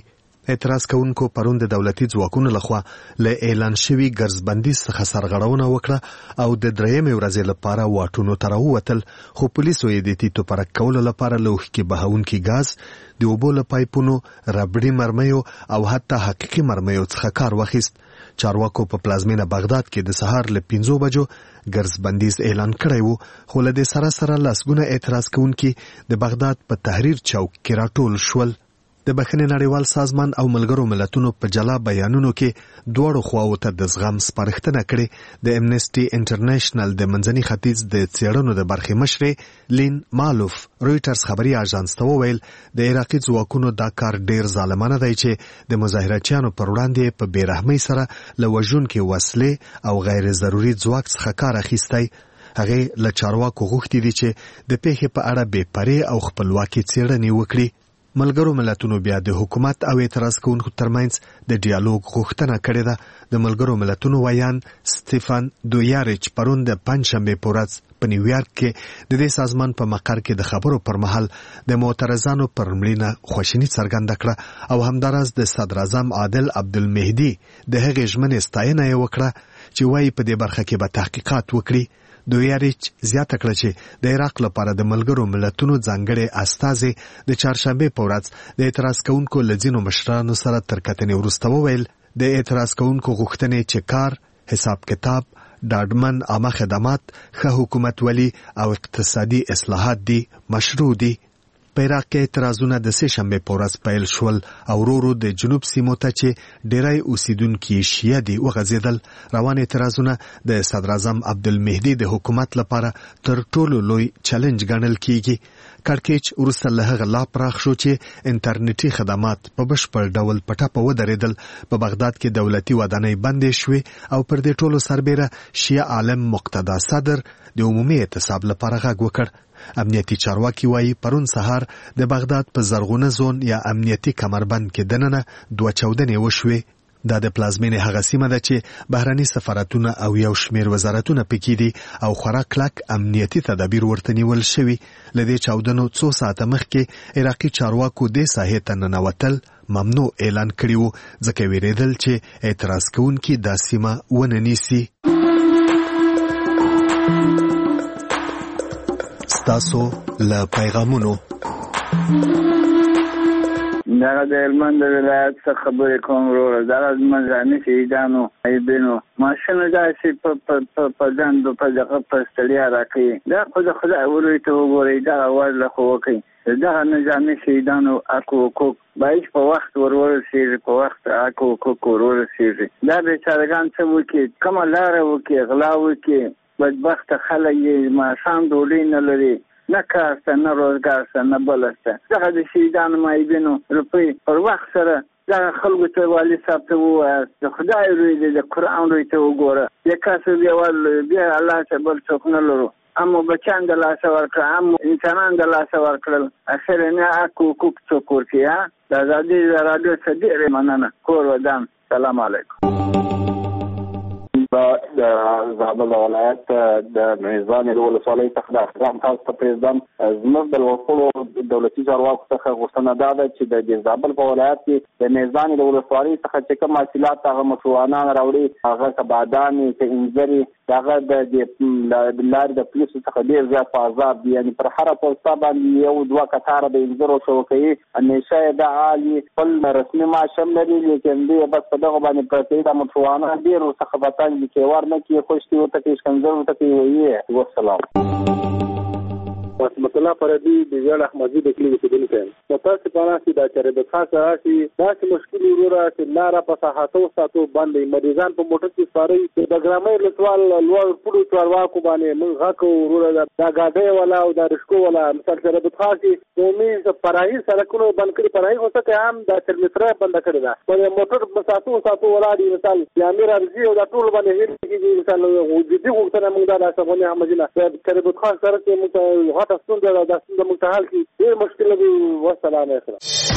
Speaker 6: اعتراض کوونکو پرون د دولتي ځواکونو لخوا له اعلان شوي ګرځبندي څخه سرغړونه وکړه او د درېیمې ورځې لپاره واټونو ته راووتل، خو پولیسو یې د تیتو پرک کولو لپاره له اوښکې بهونکي ګاز، د اوبو له پایپونو، ربړي مرمیو او حتی حقیقي مرمیو څخه کار واخیست. چارواکو په پلازمینه بغداد کې د سهار له 5 بجو ګرځبندیز اعلان کړی وو، خو له دې سره لسګونه اعتراض کوونکي د بغداد په تحریر چوک کې راټول شول. د بخښنې نړیوال سازمان او ملګرو ملتونو په جلا بیانونو کې دواړو خواو ته د زغم سپارښتنه کړې. د امنیسټي انټرنیشنل د منځني ختیځ د څېړنو د برخې مشرې لین مالوف رویټرز خبري اژانس ته وویل د عراقي ځواکونو دا کار ډیر ظالمانه دی چې د مظاهرچیانو پر وړاندې په بېرحمۍ سره له وژونکې وسلې او غیر ضروري ځواک څخه کار اخیستی. هغې له چارواکو غوښتي دي چې د پیښې په اړه بې پرې او خپلواکي څېړنې وکړي. ملګرو ملتونو بیا د حکومت او اعتراض کوونکو ترمنځ د ډیالوګ غوښتنه کړې ده. د ملګرو ملتونو ویان سټیفن دویاریچ پرون د پنجشنبې په ورځ په نیویارک کې د دې سازمان په مقر کې د خبرو پر مهال د معترضانو پر مړینه خواشیني څرګنده کړه او همداراز د صدر اعظم عادل عبدالمهدي د هغې ژمنې ستاینه یې وکړه چې وایي په دې برخه کې به تحقیقات وکړي. دویاریچ زیاته کړه چې د عراق لپاره د ملګرو ملتونو ځانګړی استازی د چهارشنبې په ورځ د اعتراض کوونکو له ځینو مشرانو سره تر کتنې وروسته وویل د اعتراض کوونکو غوښتنې چې کار، حساب کتاب، ډاډمن عامه خدمات، ښه حکومتولي او اقتصادي اصلاحات دي مشروع دي. په عراق کې اعتراضونه د سه شنبې په ورځ پیل شول او ورو د جنوب سیمو ته چې ډیری اوسیدونکي شیعه دي وغځېدل. روان اعتراضونه د صدر اعظم عبدالمهدي د حکومت لپاره تر ټولو لوی چیلنج ګڼل کیږي. کړکېچ وروسته له هغه لا پراخ شو چې انټرنیټي خدمات په بشپړ ډول په ټپه ودرېدل. په بغداد کې دولتي ودانۍ بندې شوې او پر دې ټولو سربېره شیعه عالم مقتدا صدر د عمومي اعتصاب لپاره غږ وکړ. امنیتي چارواکي وایي پرون سهار د بغداد په زرغونه زون یا امنیتي کمربند کې دننه 2 چاودنې وشوې. دا د پلازمینې هغه سیمه ده چې بهرني سفارتونه او یو شمیر وزارتونه پکې دي او خورا کلک امنیتي تدابیر ورته نیول شوي. له دې چاودنو 2 ساعته مخکې عراقي چارواکو دې ساحې ته ننوتل ممنوع اعلان کړي وو ځکه ویریدل چې اعتراض کوونکي دا سیمه ونه نیسي. ستاسو له پیغامونو
Speaker 7: دغه د هلمند ولایت څخه خبرې کوم وروره. دغه زموږ ځاني شهیدانو ایبینو ماشینو داسې په دندو په دغه په ستړیا راکوي. دا خو د خدای ولوی ته وګورئ دغه وضع خو وکړئ. دغه نظامي شهیدانو حق و حقوق باید په وخت ورورسېږي، په وخت حق و حقوق ورورسېږي. دا بیچارهګان څه وکړي، کومه لاره وکړي، غلا وکړي. بدبخته خلک یې ماښام ډوډۍ نه لري، نه کار شته، نه روزګار شته، نه بله شته. دغه د شهیدانو معیبینو روپۍ پر وخت سره دغه خلکو ته والي صاحب ته ووایاست د خدای روی دی، د قرآن روی ته وګوره. بیا کاسو بیا الله ته بل څوک نه لرو. امو بچان د لاسه ورکړه، امو انسانان د لاسه ورکړل، اخر نه حق حقوق څوک ورکړي. د ازادي راډیو څخه ډېرې مننه. کور ودان. سلام علیکم.
Speaker 22: د زابل ولایت د میزان ولسوالۍ څخه د احترام تاسو ته پرېږدم. زموږ د لوړپوړو دولتي چارواکو څخه غوښتنه دا ده چې د زابل په ولایت کې د میزان ولسوالۍ څخه چې کوم حاصلات هغه مشروعانه راوړي، هغه که بادامې که انځرې، هغه د لارې د پولیسو څخه ډېر زیات په عذاب دي. یعنې پر هره پوسته باندې 1-2 کتاره د انځرو شوکوي. همیشه یې دا حال خپل رسمي معاش هم لري، لیکن دوی بس په دغه باندې پرته دا مشروعانه ډېر ورڅخه بتنګ دي چې ور نه کړي، خوشتي ورته کوي، ښکنځل ورته کوي. ویې والسلام.
Speaker 23: واسمت الله فردي د ویاړ احمدي د کلي اوسېدونکی یم. متاسفانه چې دا چارې خاصه راشي داسې مشکل وروره چې لاره په ساحاتو ساتو باندې مریضان په موټر کې سپارئ. د ګرامۍ لسوال لوړ پوړو چارواکو باندې موږ غږ کوو وروره دا ګاډۍ والا او دا رشکو والا مثال چارې خاصې قومي فرعي سړکونو بند کړي. فرعي خو څه کوي هم دا چرمسره بنده کړې ده، په موټر په ساتو ولاړ دي. مثال جامع رمزي او دا ټول باندې هېر کېږي. مثال جدي غوښتنه موږ دا اشرف احمدي نه چارې خاص سره چې موږ ستونزه ده، دا ستونزه موږ ته حل کړي. ډېر مشکل دی. والسلام علیکم.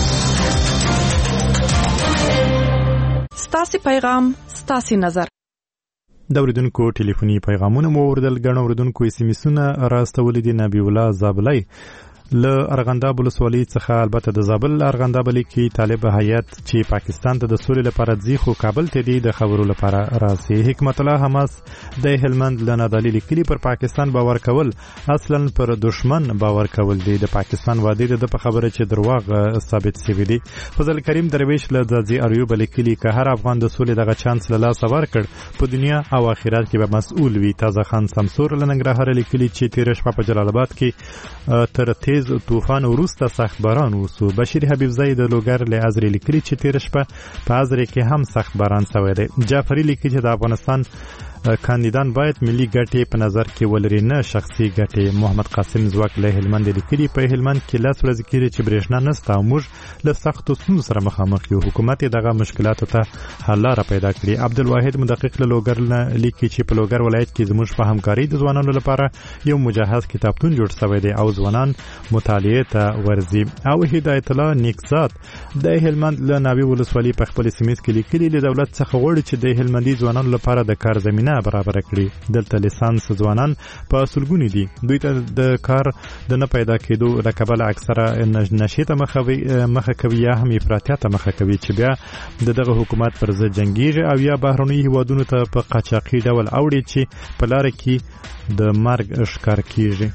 Speaker 24: ستاسې پیغام ستاسې نظر.
Speaker 1: د اوریدونکو ټلیفوني پیغامونه مو اوریدل. ګڼ اوریدونکو SMS-ونه راستولي دي. نبی الله زابلی له ارغنداب ولسوالۍ څخه البته د زابل ارغنداب لیکي طالب هیئت چې پاکستان ته د سولې لپاره ځي خو کابل ته دی د خبرو لپاره راسي. حکمت الله حماس د هلمند له نادالي لیکلي پر پاکستان باور کول اصلا پر دشمن باور کول دی. د پاکستان وادي د په خبره چې درواغ ثابت شوی دی. فضل کریم درویش له ځاځي اریوب لیکلي که هر افغان د سولې دغه چانس له لاسه ورکړ په دنیا او آخرت کې به مسؤل وي. تازه خان سمسور له ننګرهار لیکلي چې تیر شپه په جلال آباد کې تر تیز طوفان وروسته سخت باران وسو. بشیر حبیبزی د لوګر له ازری لیکلي چې تیر شپه په ازری کې هم سخت باران شوی دی. جعفری لیکي چې د افغانستان کاندیدان باید ملي ګټې په نظر کې ولري نه شخصي ګټې. محمد قاسم زواک له هلمند لیکلي په هلمند کې لاس ورځ کېږي چې برېښنا نشته او موږ له سختو ستونزو سره مخامخ یو. حکومت دغه مشکلاتو ته حل لاره پیدا کړي. عبدالواحد مدقق له لوګر لیکي چې په لوګر ولایت کې زموږ په همکاري د ځوانانو لپاره یو مجهز کتابتون جوړ شوی دی او ځوانان مطالعې ته ورځي. او هدایت الله نیکزاد د هلمند له ناوی ولسوالۍ په خپل سیمه کې لیکلي له دولت څخه غواړي چې د هلمندي ځوانانو لپاره د کار زمینه برابر کړي. دلته لیسانس ځوانان په سلګونو دي. دوی ته د کار د نه پیدا کېدو له کبله اکثره نشې ته مخه کوي یا هم افراطیت ته مخه کوي چې بیا دغه حکومت پر ضد جنګیږي او یا بهرنۍ هیوادونو ته په قاچاقي ډول اوړي چې په لاره کې د مرګ ښکار کیږي.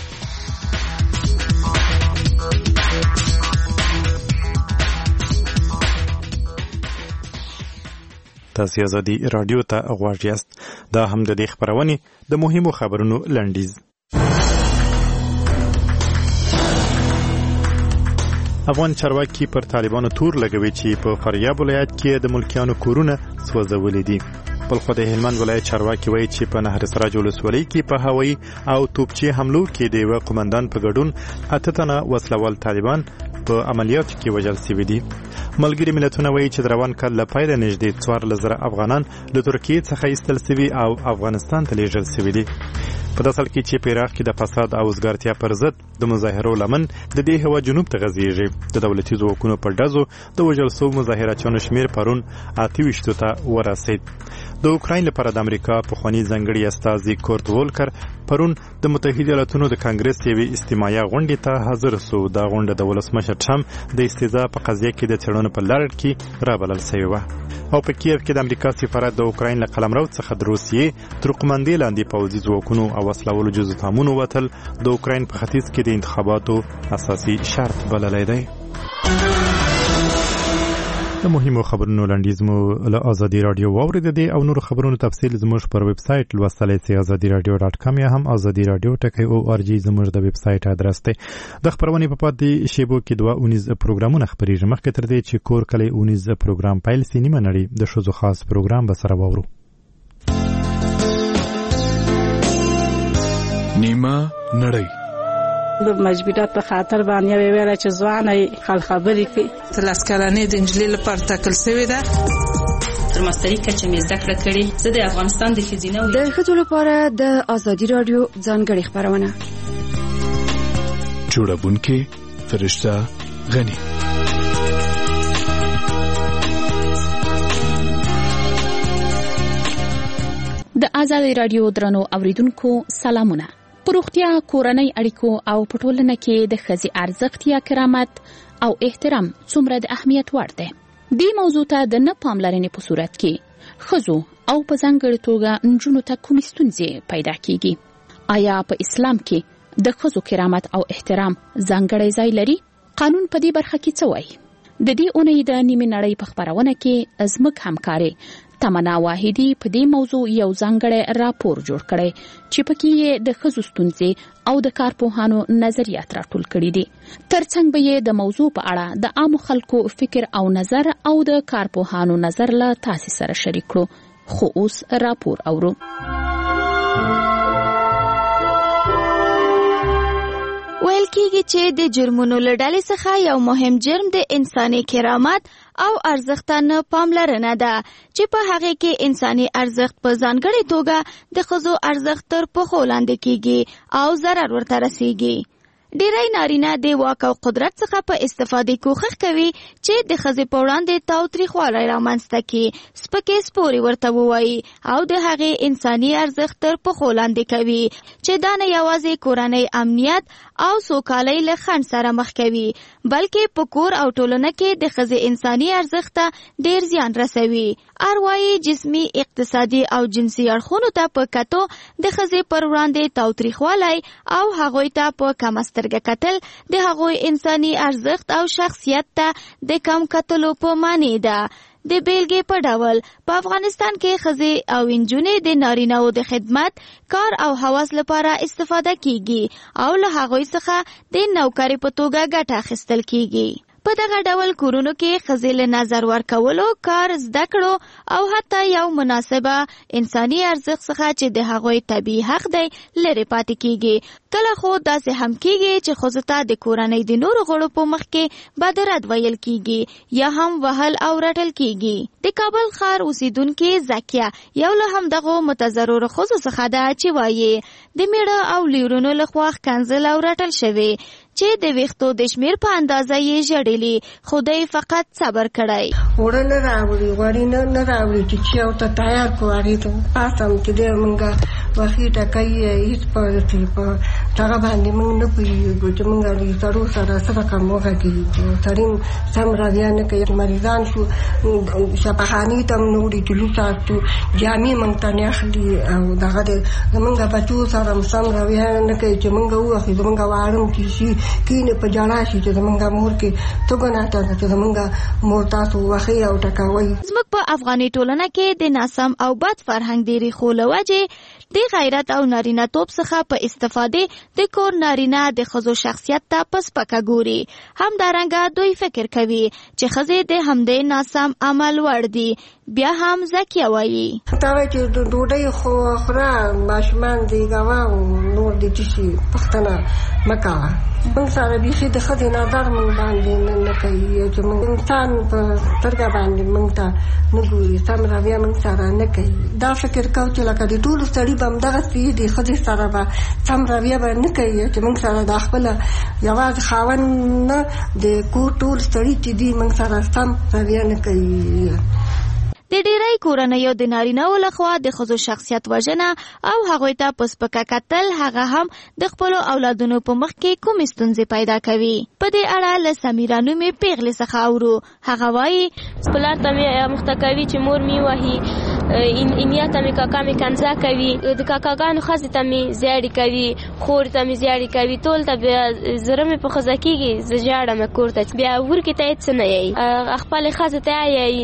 Speaker 1: تاسو ازادي رادیو ته غواړئ یاست. دا هم د دې خبرونه د مهمو خبرونو لنډیز. افغان چارواکي پر طالبانو تور لګوي چې په فاریاب ولایت کې د ملکیانو کورونه سوځولي دي. بل خو د هلمند ولایت چارواکي وایي چې په نهر سراج ولسوالۍ کې په هوایي او توپچي حملو کې د یو قومندان په ګډون 8 تنه وسلوال طالبان په عملیاتو کې وژل شوي دي. ملګري ملتونه وایي چې د روان کال له پیله نږدې 14,000 افغانان له ترکیې څخه ایستل شوي او افغانستان ته لیږل شوي دي. په داسې حال کې چې په عراق کې د فساد او وزګارتیا پر ضد د مظاهرو لمن د دې هوا جنوب ته غځېږي. د دولتي ځواکونو پر ډزو د وژل شوو مظاهراتچیانو شمیر پرون 28 ته ورسید. د اوکراین لپاره د امریکا پخوانی ځانګړي استازي کورت وولکر پرون د متحده ایالاتونو د کانګرس یوې استماعي غونډې ته حاضر شو. دا غونډه د ولسمشر ټرمپ د استهزاء په قضیه کې د څېړنو په لړ کې رابلل شوې وه. او په کیف کې د امریکا سفارت د اوکراین له قلمرو څخه د روسیې تر قومندې لاندې پوځي ځواکونو او وسلوالو جزء وتل د اوکراین په ختیځ کې د انتخاباتو اساسي شرط بللی دی. د مهمو خبرونو لنډیز مو له ازادي رادیو واوریدې او نور خبرونو تفصیل زموږ پر ویب سټ لوستلای شئ azadiradio.com یا هم azadiradio.org زموږ د ویب سټ ادرس دی. د خبرونې په پاتې شیبو کې 2 پروګرامونه خبرېږي. مخکې تر دې چې کور کلی 19 پروګرام پیل سي نیمه نړۍ د ښځو خاص پروګرام به سره واورو.
Speaker 3: نیمه نړۍ
Speaker 4: د مجبوریت په خاطر باندې ویل چې ځواني خل خبرې کوي.
Speaker 9: تلاسکرانې د انجلۍ لپاره تکل شوی ده.
Speaker 10: تر ماستري کچه مې زده کړه کړې. زه د افغانستان د ښځینه
Speaker 25: د ښځو لپاره د ازادي رادیو ځانګړې خبرونه
Speaker 3: جوړونکې فرشته غني.
Speaker 26: د ازادي رادیو درنو اوریدونکو سلامونه. پروختیا، کورنۍ اړیکو او په ټولنه کې د ښځې ارزښت یا کرامت او احترام څومره د اهمیت وړ دی. دې موضوع ته د نه پاملرنې په صورت کې ښځو او په ځانګړې توګه نجونو ته کومې ستونزې پیدا کیږي؟ آیا په اسلام کې د ښځو کرامت او احترام ځانګړی ځای لري؟ قانون په دې برخه کې څه وایي؟ د دې اونۍ د نیمې نړۍ په خبرونه کې زموږ همکارې تمنا واحدي په دې موضوع یو ځانګړی راپور جوړ کړی چې پکې یې د ښځو ستونزې او د کارپوهانو نظریات راټول کړي دي. ترڅنګ به یې د موضوع په اړه د عامو خلکو فکر او نظر او د کارپوهانو نظر له تاسو سره شریک کړو. خو اوس راپور اورو.
Speaker 27: ویل کېږي چې د جرمونو له ډلې څخه یو مهم جرم د انساني کرامت او ارزښت نه پاملرنه ده چې په هغه کې انساني ارزښت په ځانګړې توګه د ښځو ارزښت تر پښو لاندې کېږي او ضرر ورته رسېږي. ډېری نارینه د واک او قدرت څخه په استفادې کوښښ کوي چې د ښځې په وړاندې تاوتریخوالی رامنځته کړي، سپکې سپورې ورته ووایي او د هغې انساني ارزښت تر پښو لاندې کوي چې دا نه یوازې کورنۍ امنیت او سوکالۍ له خنډ سره مخ کوي، بلکې په کور او ټولنه کې د ښځې انساني ارزښت ته ډیر زیان رسوي. اروايي، جسمي، اقتصادي او جنسي اړخونو ته په کتو د ښځې پر وړاندې تاوتریخوالی او هغوی ته په کمه سترګه کتل د هغوی انساني ارزښت او شخصیت ته د کم کتلو په معنی ده. د بیلګې په ډول په افغانستان کې ښځې او نجونې د نارینه‌وو د خدمت، کار او حواس لپاره استفاده کیږي او له هغوی څخه د نوکرې په توګه ګټه اخیستل کیږي. په دغه ډول کورونو کې ښځې له نظر ورکولو، کار، زده کړو او حتی یو مناسبه انساني ارزښت څخه چې د هغوی طبیعي حق دی لرې پاتې کیږي. کله خو داسې هم کیږي چې ښځو ته د کورنۍ د نورو غړو په مخ کې بدرد ویل کیږي یا هم وهل او رټل کیږي. د کابل ښار اوسیدونکې زکیه یو له همدغو متضررو ښځو څخه ده چې وایي د میړه او لورونو لخوا ښکنځل او رټل شوی چې د ویښتو د شمیر په اندازه یې ژړلي، خو دی فقط صبر کړی.
Speaker 5: وړه نه راوړي، غوړي نه راوړي چې یو ته تیار کړو. هغې ته پاسم چې ډېر مونږ وخي ټکوي هېڅ په هغه باندې مونږ نه پوهېږو چې مونږ د سړو سره څه رقم وغږېږي چې سړی سم رویه نه کوي. مریضان شو شفاخانې ته هم نه وړي چې لوڅ استو جامې مونږ ته نه اخلي او دغه زمونږ بچو سره هم سم رویه نه کوي چې مونږ ووخي زمونږ واړم چې شي کینې په جړا شي چې زمونږ مور کې ته ګناه ده چې زمونږ مور تاسو وخی او ټکوئ.
Speaker 27: زموږ په افغاني ټولنه کې د ناسم او بد فرهنګ د ریښو له وجې د غیرت او نارینه توب څخه په استفادې د کور نارینه د ښځو شخصیت ته په سپکه ګوري. همدارنګه دوی فکر کوي چې ښځې د همدې ناسم عمل وړ دي. بیا هم زکیه وایي
Speaker 5: دا چې ډوډۍ خوره ماشومان زیږوه او نور د څه شي پوښتنه مه کوه. موږ سره بیخي د ښځې نظر موږ باندې نه کوي چې موږ انسان په سترګه باندې موږ ته نه ګوري، سم رویه موږ سره نه کوي. دا فکر کوو چې لکه د ټولو سړي به همدغسې د ښځې سره به سم رویه به نه کوي چې موږ سره دا خپله یوازې خاوند نه د کور ټول سړي چې دي موږ سره سم رویه نه کوي.
Speaker 27: د ډیری کورنیو د نارینه‌و لخوا د ښځو شخصیت وژنه او هغوی ته په سپکه کتل هغه هم د خپلو اولادونو په مخ کې کومې ستونزې پیدا کوي. په دې اړه له سمیرا نومې پیغلې څخه اورو. هغه وایي
Speaker 8: پلار ته مې مخته کوي چې مور مې وهي، انیا ته مې کاکا مې کنځا کوي، د کاکاګانو ښځې ته مې زیاړې کوي، خور ته مې زیاړې کوي، ټول ته بیا زړه مې په ښځه کېږي، زه ژاړم کور ته. بیا ورکې ته هېڅ نه یایي، خپلې ښځې ته یایي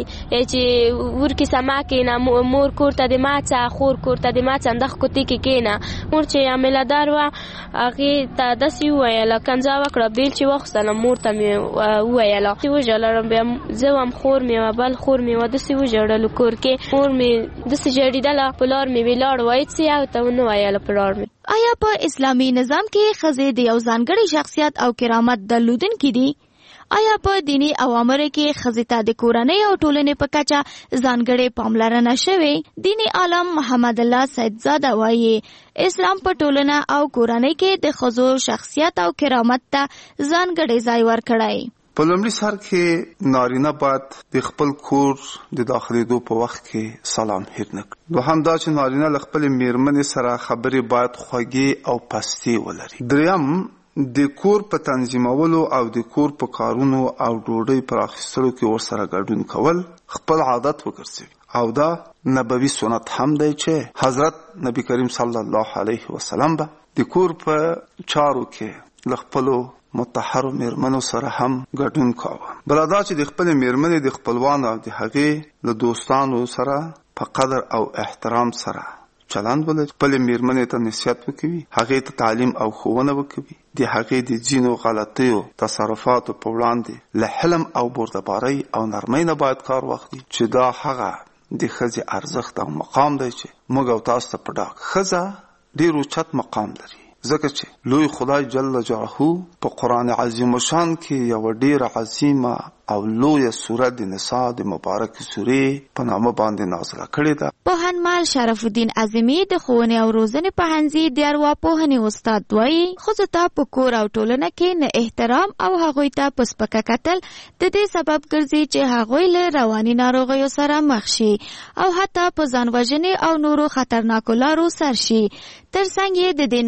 Speaker 8: چې ورکی سما کینا مور کور ته د ماڅه، خور کور ته د ماڅه اندخ کوتي کې کینا. مور چې عاملدار و هغه ته داسې وویله کنځا وکړه، بیل چې وخوستله مور ته مې وویله چې وژړل. بیا زه هم خور مې و بل خور مې و داسې وژړل کور کې. مور مې داسې ژړېدله، پلار مې ولاړ و هېڅ یې ته ونه ویله پلار مې.
Speaker 27: آیا په اسلامي نظام کې ښځې د یو ځانګړي شخصیت او کرامت درلودونکي دي؟ آیا په دینی اوامرو کې ښځې ته د کورنۍ او ټولنې په کچه ځانګړې پاملرنه شوې؟ دینی عالم محمد الله سیدزاده وایي اسلام په ټولنه او کورنۍ کې د ښځو شخصیت او کرامت ته ځانګړی ځای ورکړی.
Speaker 11: په لومړي سر کې نارینه باید د خپل کور د داخلېدو په وخت کې سلام هېر نه کړي. دوهم دا چې نارینه له خپلې مېرمنې سره خبرې باید خوږې او پستې ولري. دریم د کور په تنظیمولو او د کور په کارونو او ډوډۍ پر اخیستلو کې ورسره ګډون کول خپل عادت وګرځوي. او دا نبوي سنت هم دی چې حضرت نبی کریم صلی الله علیه وسلم به د کور په چارو کې له خپلو متحرو میرمنو سره هم ګډون کاوه. بل دا چې د خپلې میرمنې د خپلوانو او د هغې له دوستانو سره په قدر او احترام سره چلند ولري. خپلې میرمنې ته نصیحت وکوي، هغې ته تعلیم او ښوونه وکوي، د هغې د ځینو غلطیو تصرفاتو په وړاندې له حلم او بردبارۍ او نرمۍ نه باید کار واخلي چې دا هغه د ښځې ارزښت او مقام دی چې موږ او تاسو ته په ډاګ. ښځه ډېر اوچت مقام لري ځکه چې لوی خدای جل جلاله په قرآن عظیم الشان کې یوه ډېره عظیمه او لویه سوره د نساء د مبارک سورې په نامه باندې نازله کړې ده.
Speaker 27: پوهنمال شرف الدین اعظمي د ښوونې او روزنې پوهنځي د ارواپوهنې استاد وایي ښځو ته په کور او ټولنه کې نه احترام او هغوی ته په سپکه کتل د دې سبب ګرځي چې هغوی له رواني ناروغیو سره مخ شي او حتی په ځان وژنې او نورو خطرناکو لارو سر شي. ترڅنګ یې د دې ناوړه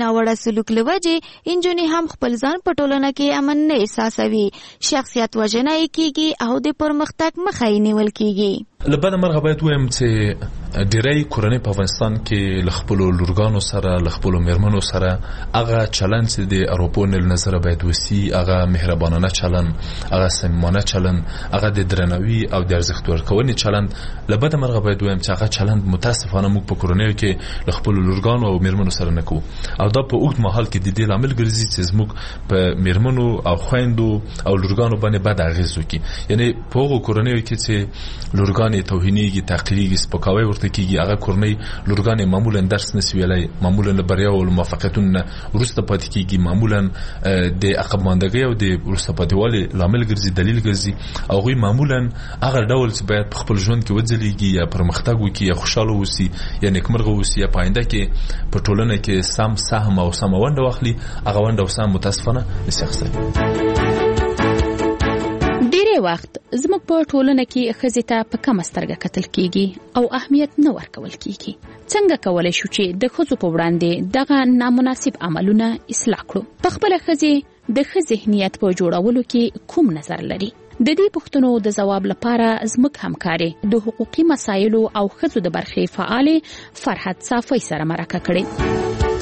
Speaker 27: سلوک لوجې انجونې هم خپل ځان په ټولنه کې امن نه احساسوي، شخصیت وژنه یې کیږي او د پرمختګ مخه یې نیول کیږي.
Speaker 2: له بده مرغه باید وایم چې ډیری کورنۍ په افغانستان کې له خپلو لورګانو سره له خپلو میرمنو سره هغه چلند چې د اروپا له نظره باید وسی، هغه مهربانانه چلند، هغه صمیمانه چلند، هغه د درناوي او د ارزښت ورکونې چلند، له بده مرغه باید وایم چې هغه چلند متاسفانه موږ په کورنۍ کې له خپلو لورګانو او میرمنو سره نه کوو، او دا په اوږد مهال کې د دې لامل ګرځي چې زموږ په میرمنو او خویندو او لورګانو باندې بد اغېز وکړي. یعنی په هغو کورنیو کې چې لورګان توهینیږي، تحقیریږي، سپکاوی ورته کیږي، هغه کورنۍ لورګانې معمولا درس نشي ویلای، معمولا له بریا او موفقیتونو وروسته پاتې کیږي، معمولا د عقب ماندګۍ او د وروسته پاتېوالي لامل ګرځي، دلیل ګرځي. هغوی معمولا هغه ډول چې باید په خپل ژوند کې وځلیږي یا پرمختګ وکړي یا خوشاله اوسي یا نیکمرغه اوسي یا په آینده کې په ټولنه کې سم سهم او سمه ونډه واخلي، هغه ونډه او سهم متاسفانه نشي اخیستلی.
Speaker 26: ډیری وخت زموږ په ټولنه کې ښځې ته په کمه سترګه کتل کیږي او اهمیت نه ورکول کیږي. څنګه کولای شو چې د ښځو په وړاندې دغه نامناسب عملونه اصلاح کړو؟ په خپله ښځې د ښه ذهنیت په جوړولو کې کوم نظر لري؟ د دې پوښتنو د ځواب لپاره زموږ همکاري د حقوقي مسایلو او ښځو د برخې فعالې فرحت صافی سره مرکه کړې.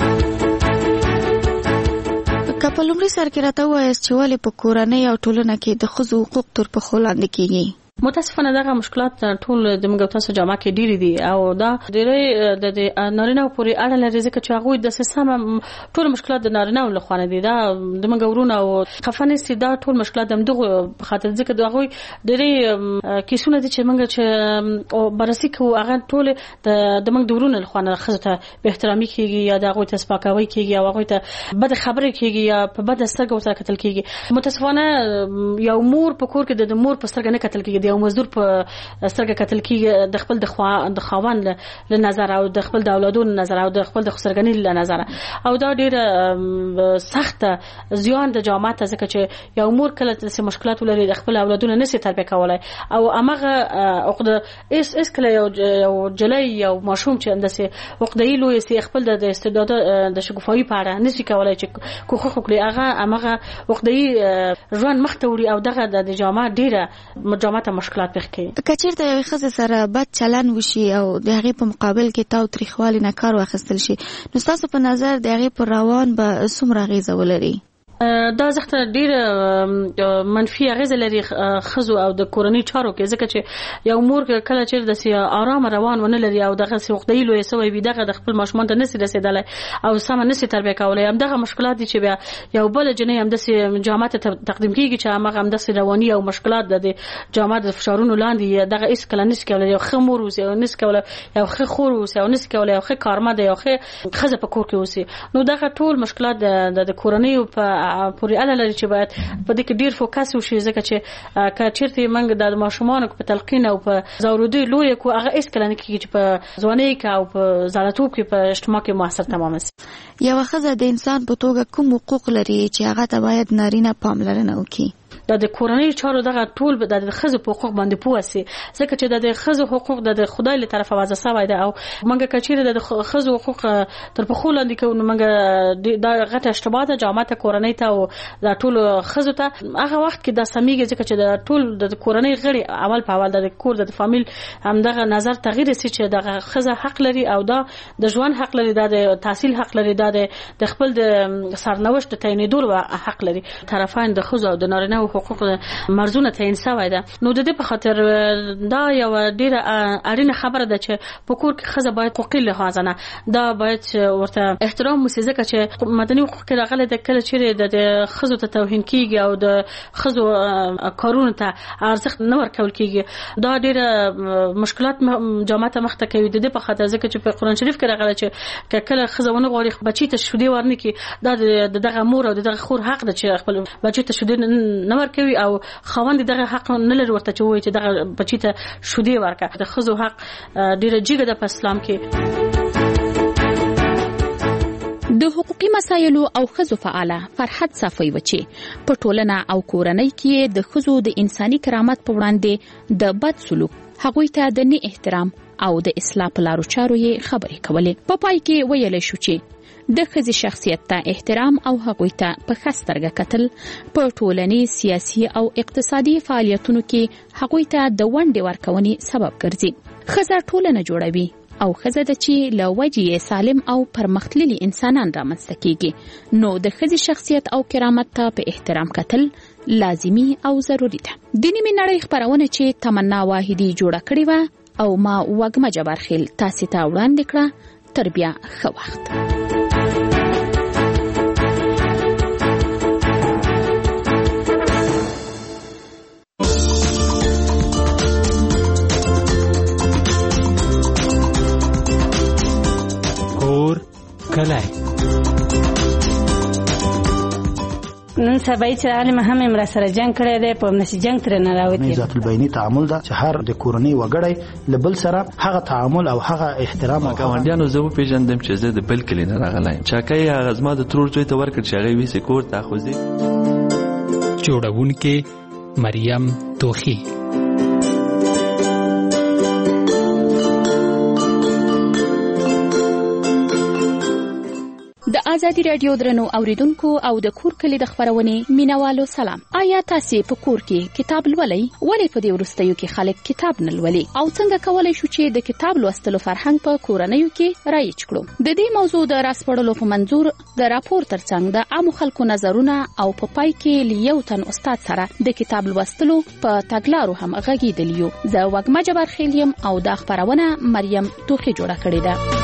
Speaker 27: که په لومړي سر کې راته ووایاست چې ولې په کورنۍ او ټولنه کې د ښځو حقوق تر پښو لاندې کیږي؟
Speaker 12: متاسفانه دغه مشکلات ټول د موږ تاسو جامعه کې ډېری دي او دا ډېری د نارینه پورې اړه لري، ځکه چې هغوی د سیستم ټول مشکلات د نارینه لخوا نه دي. دا د موږ ورونه او خفنستي دا ټول مشکلات د دغه په خاطر ځکه د هغوی ډېری کیسونه دي چې موږ چې بررسي کوو، هغه ټول د موږ د ورونه لخوا نه ښځو ته بې احترامي کیږي یا د هغوی ته سپکاوی کیږي او هغوی ته بد خبرې کیږي یا په بد سترګه ورته کتل کیږي. متاسفانه یو مور په کور کې د مور په سترګه نه کتل کیږي، یو مزدور په سترګه کتل کیږي د خپل د خاوند له نظر او د خپل د اولادونو نظر او د خپل د خسرګنۍ له نظر، او دا ډیره سخت زیان د جامعه ته، ځکه چې یو مور کله چې مشکلات ولري د خپل اولادونو نشي تربیه کولای او هغه عقده اس کله یو جلای یو ماشوم چې اندسه عقده لوی سي خپل د استعداد د شګوفایي په اړه نشي کولای چې کوخه کړی، هغه عقده ژوند مخ ته وړي او دغه د جامعه ډیره جامعه مشکلات
Speaker 27: کچیر ته یو ښځه سره بد چلن وشي او د هغې په مقابل کې تاو تریخوالي نه کار واخیستل شي، نو ستاسو په نظر د هغې پر روان به څومره اغیزه ولري؟
Speaker 12: دا ځکه ډېر منفي اغیزه لري ښځو او د کورنۍ چارو کې، ځکه چې یو مور کله چې د آرام روان ونه لري او دغه عقدې لوی سوی وي، دغه د خپل ماشومان ته نشي رسیدلی او سمه نشي تربیه کولای. هم دغه مشکلات دي چې بیا یو بل جنۍ هم د جامعه ته تقدیم کیږي چې هغه هم د رواني او مشکلات د جامعه د فشارونو لاندې دغه هیڅ کله نشي کولای یو ښه مور اوسي او نشي کولای یو ښه خور اوسي او نشي کولای یو ښه کارمند یو ښه ښځه په کور کې اوسي. نو دغه ټول مشکلات د کورنۍ په پورې اړه لري چې باید په دې کې ډیر فوکس وشي، ځکه چې که چیرته موږ د ماشومانو په تلقین او په زاورودي لوی کو هغه هیڅ کله نه کیږي چې په ځوانۍ کې او په زړتوب کې په اجتماع کې موثر تمام شي.
Speaker 27: یو ښځه د انسان په توګه کوم حقوق لري چې هغه ته باید نارینه پاملرنه وکړي؟
Speaker 12: د کورنۍ چارو دغه ټول د ښځو په حقوق باندې پوه سي، ځکه چې د ښځو حقوق د خدای له طرفه وضع شوی دی او موږ کچېره د ښځو حقوق تر پخو لاندې کوو، نو موږ دا غټه اشتباه ده جامعه ته کورنۍ ته او د ټول ښځو ته هغه وخت کې د سمېږي، ځکه چې د ټول د کورنۍ غړي اول په اول د کور د فامیل همدغه نظر تغییر سي چې دغه ښځه حق لري او دا د ژوند حق لري، دا د تحصیل حق لري، دا د خپل د سرنوشت د تعینېدو حق لري. طرفین د ښځو او د نارینه حقوق مرزونه تعین شوی ده. نو د دې په خاطر دا یو ډیره اړینه خبره ده چې په کور کې ښځه باید حقوقي لحاظ نه دا باید ورته احترام وشي، ځکه چې مدني حقوق کې راغلي د کله چې د ښځو ته توهین کیږي او د ښځو کارونو ته ارزښت نه ورکول کیږي، دا ډیره مشکلات جامعه ته مخ ته کوي. د دې په خاطر ځکه چې په قرآن شریف کې راغلي چې کله ښځه ونه غواړي بچی ته شودې ورنکړي، دا دغه مور او دغه خور حق ده چې خپل بچی ته شودې نه ورکوي او خاوند دغه حق نه لري ورته چې وایي چې دغه بچی ته شودې ورکړه. د ښځو حق ډیره جګه ده په اسلام کې.
Speaker 26: د حقوقي مسایلو او ښځو فعاله فرحت صافی وچی په ټولنه او کورنۍ کې د ښځو د انساني کرامت په وړاندې د بد سلوک، هغوی ته د نه احترام او د اصلاح په لارو چارو یې خبرې کولې. په پای کې ویل شو چې د ښځې شخصیت ته احترام او هغوی ته په ښه سترګه کتل په ټولنیز، سیاسي او اقتصادي فعالیتونو کې هغوی ته د ونډې ورکونې سبب ګرځي. ښځه ټولنه جوړوي او ښځه ده چې له وجې سالم او پرمختللي انسانان رامنځته کیږي. نو د ښځې شخصیت او کرامت ته په احترام کتل لازمي او ضروري ده. د نیمې نړۍ خپرونه چې تمنا واحدي جوړه کړې وه او ما وږمه جبارخیل تاسې ته وړاندې کړه. تر بیا ښه وخت.
Speaker 13: کور کلی
Speaker 4: نن سبا چې عالم هم امر سره جنگ کړی دی، په نشي جنگ تر نه راوتی.
Speaker 14: ذات البینی تعامل دا چې هر د کورنۍ وګړی لبل سره هغه تعامل او هغه احترام.
Speaker 15: ګاونډیانو زه پیژندم چې زه د بل کلی نه راغلایم. چاکای هغه زما د ترور زوی ته ورکړ چې هغه ویسه کور ته خوځي.
Speaker 13: جوړونکې مریم توخی.
Speaker 26: د آزادي رادیو درنو اوریدونکو او د کور کلی د خبرونې مینوالو سلام. آیا تاسو په کور کې کتاب لولئ؟ ولې په دې وروستیو کې خلک کتاب نه لولي؟ او څنګه کولای شو چې د کتاب لوستلو فرهنګ په کورنیو کې رایج کړو؟ د دې موضوع د راسپړلو په منظور د راپور ترڅنګ د عامو خلکو نظرونه او په پای کې لیو تن استاد سره د کتاب لوستلو په تګلارو هم غږیدلیو. زه وږمه جبارخیل یم او دا خبرونه مریم توخی جوړه کړې ده.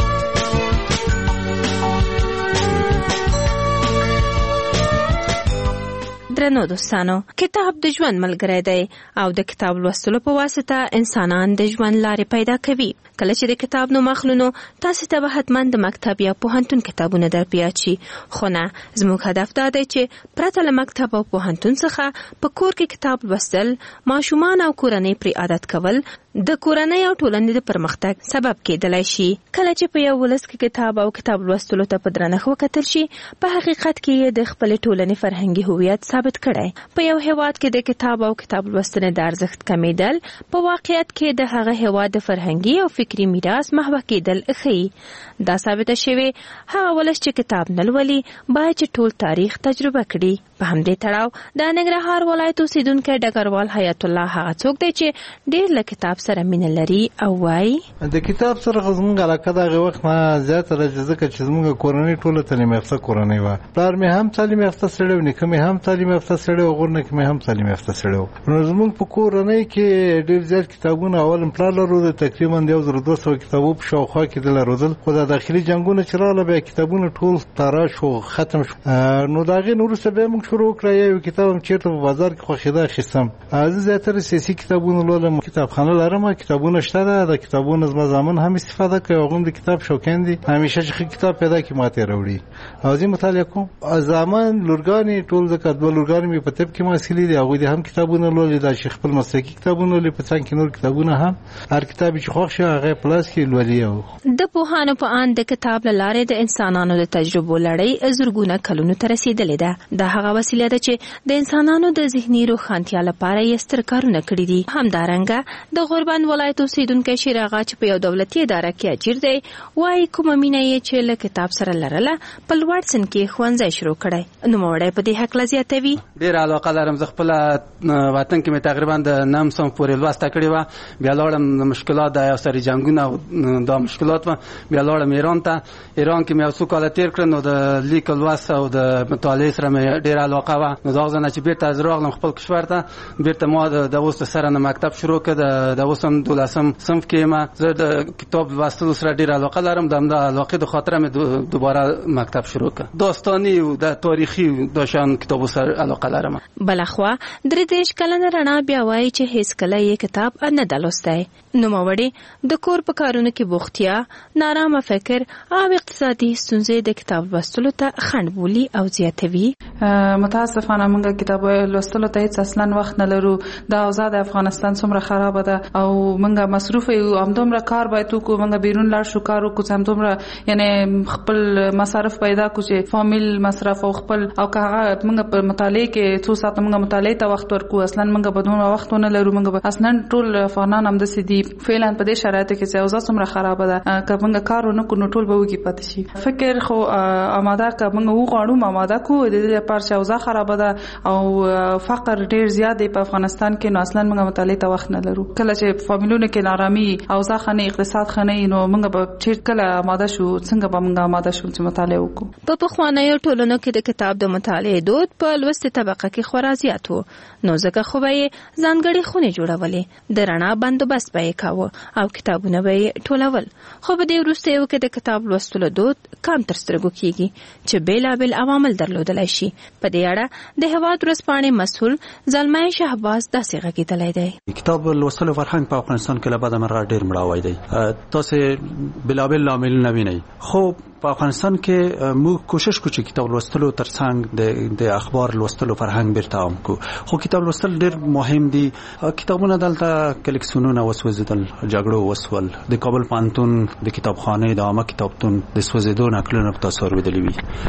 Speaker 16: درنو دوستانو، کتاب د ژوند ملګری دی او د کتاب لوستلو په واسطه انسانان د ژوند لارې پیدا کوي. کله چې د کتاب نوم اخلو تاسو ته به حتما د مکتب یا پوهنتون کتابونه در پیاد شي، خو نه، زموږ هدف دا دی چې پرته له مکتب او پوهنتون څخه په کور کې کتاب لوستل، ماشومان او کورنۍ پرې عادت کول د کورنۍ او ټولنې د پرمختګ سبب کېدلی شي. کله چې په یو ولس کې کتاب او کتاب لوستلو ته په درنښت وکتل شي، په حقیقت کې د خپل ټولنې فرهنګي هویت ثابت کړي. په یو هیواد کې د کتاب او کتاب لوستنې د ارزښت کمیدل په واقعیت کې د هغه هیواد د فرهنګي او فکري میراث محو کېدل ښيي. دا ثابته شوی هغه ولس چې کتاب نه لولي باید چې ټول تاریخ تجربه کړي. په همدې تړاو د ننګرهار ولایت اوسیدونکی ډګروال حیات الله هغه څوک دی چې ډېر له کتاب سره مینه لري او وایي
Speaker 17: د کتاب سره زموږ علاقه دغه وخت ما زیاته ځکه چې زموږ کورنۍ ټوله تعلیم یافته کورنۍ وه. پلار مې هم تعلیم یافته سړی و، نیکه مې هم تعلیم یافته سړی و، غورنه کې مې هم تعلیم یافته سړی و. نو زموږ په کورنۍ کې ډېر زیات کتابونه اول پلار لرو، تقریبا 1200 کتابو په شاوخوا کې د لرودل. خو د داخلي جنگونو چې راغله بیا کتابونه ټول تاراش شو، ختم شو. نو د هغې نه وروسته بیا موږ شروع وکړه یو کتاب هم چېرته په بازار کې خوښېده اخیستم. زه زیاتره سیاسي کتابونه لولم. کتابخانه لرم، کتابونه شته ده. د کتابونو زما زامن هم استفاده کوي، هغوی هم د کتاب شوقین دي. همیشه چې ښه کتاب پیدا کړي ما ته یې راوړي او زه مطالعه کوم. زامن لورګانې ټول ځکه دوه لورګانې مې په طب کې محصلې دي، هغوی دې هم کتابونه لولي. دا چې خپل مسلکي کتابونه لولي، په څنګ کې نور کتابونه هم هر کتاب چې خوښ شي هغه په لاس کې لولي.
Speaker 16: د پوهانو په اند د کتاب له لارې د انسانانو د تجربو لړۍ زرګونه کلونو ته رسېدلې ده. دا هغه وسیله ده چې د انسانانو د ذهني روښانتیا لپاره یې ستر کارونه کړي دي. همدارنګه د غوربند ولایت اوسیدونکی شیر آغا چې په یو دولتي اداره کې اجیر دی وایي کومه مینه یې چې له کتاب سره لرله په لوړ سن کې ښوونځی شروع کړی. نوموړی په دې هکله زیاتوي
Speaker 18: ډېره علاقه لرم. زه خپله وطن کې مې تقریبا د 9 سم پورې لوسته کړې وه. بیا لاړم د مشکلات د یو سری جنګونه او دا مشکلات وه. بیا لاړم ایران ته. ایران کې مې یو څو کاله تېر کړل. نو د لیک لوست او د مطالعې سره مې ډېره علاقه وه. نو د هغه ځای نه چې بېرته زه راغلم خپل کشور ته، بېرته ما د اوس سره نه مکتب شروع کړ. د اوس هم 12م صنف کې یم. زه د کتاب لوستلو سره ډېره علاقه لرم. د همدا علاقې د خاطره مې دوباره مکتب شروع کړ. داستاني او د تاریخي د شان کتابو سره علاقه لرم.
Speaker 16: بلخوا 33 کلنه رڼا بیا وایي چې هیڅ کله یې کتاب نه ده لوستی. نوموړې د کور په کارونو کې بوختیا، نارامه فکر او اقتصادي ستونزې د کتاب لوستلو ته خنډ بولي او زیاتوي.
Speaker 9: متاسفانه موږ کتاب لوستلو ته هیڅ اصلا وخت نه لرو. دا اوضاع د افغانستان څومره خراب ده او منګه مصروف یو همدومره کار باید وکړو منګه بیرون لاړ شو کار وکړو همدومره یعنی خپل مصارف پیدا کړو چې فامیل مصرف او خپل او که هغه منګه په مطالعه کې څو ساعت منګه مطالعه ته وخت ورکو اصلا منګه بدون وخت نه لرو منګه اصلا ټول افغانان هم د سدي فعلا په دې شرایطو کې چې اوضاع څومره خراب ده که منګه کار نه کو نو ټول به وږي پاتې شي فکر خو آماده که منګه وغواړو آماده کو د دې لپاره چې اوضاع خراب ده او فقر ډیر زیات دی په افغانستان کې نو اصلا منګه مطالعه ته وخت نه لرو کله چې فامیلونو کې نارامي اوضاع خنه اقتصاد خنه نو منګه به چیر کله آماده شو څنګه به منګه آماده شو چې مطالعه وکړو
Speaker 16: په پخوانیو ټولنو کې د کتاب د مطالعې دود په لوستي طبقه کې خورا زیات و نو ځکه خو به ځانګړي خونې جوړولې د رڼا بندوبست به یې کاوه او کتابونه به یې ټولول خو په دې وروستیو کې د کتاب لوستلو دود کم تر سترګو کېږي چې بېلابېل عوامل درلودلی شي په دې اړه د هېواد ورځپاڼې مسؤل زلمی شهباز داسې غږېدلی دی
Speaker 6: کتاب لوستلو فرهنګ په افغانستان کې له بده مرغه ډېر مړاوی دی تاسې بېلابېل لاملونه وینئ خو په افغانستان کې موږ کوشش کوو چې کتاب لوستلو ترڅنګ د اخبار لوستلو فرهنګ بیرته عام کو خو کتاب لوستل ډېر مهم دي کتابونه دلته کلیکسیونونه وسوځېدل جګړو وسول د کابل پوهنتون د کتابخانې د عامه کتابتون د سوځېدو نقلونه په تاسو اوریدلي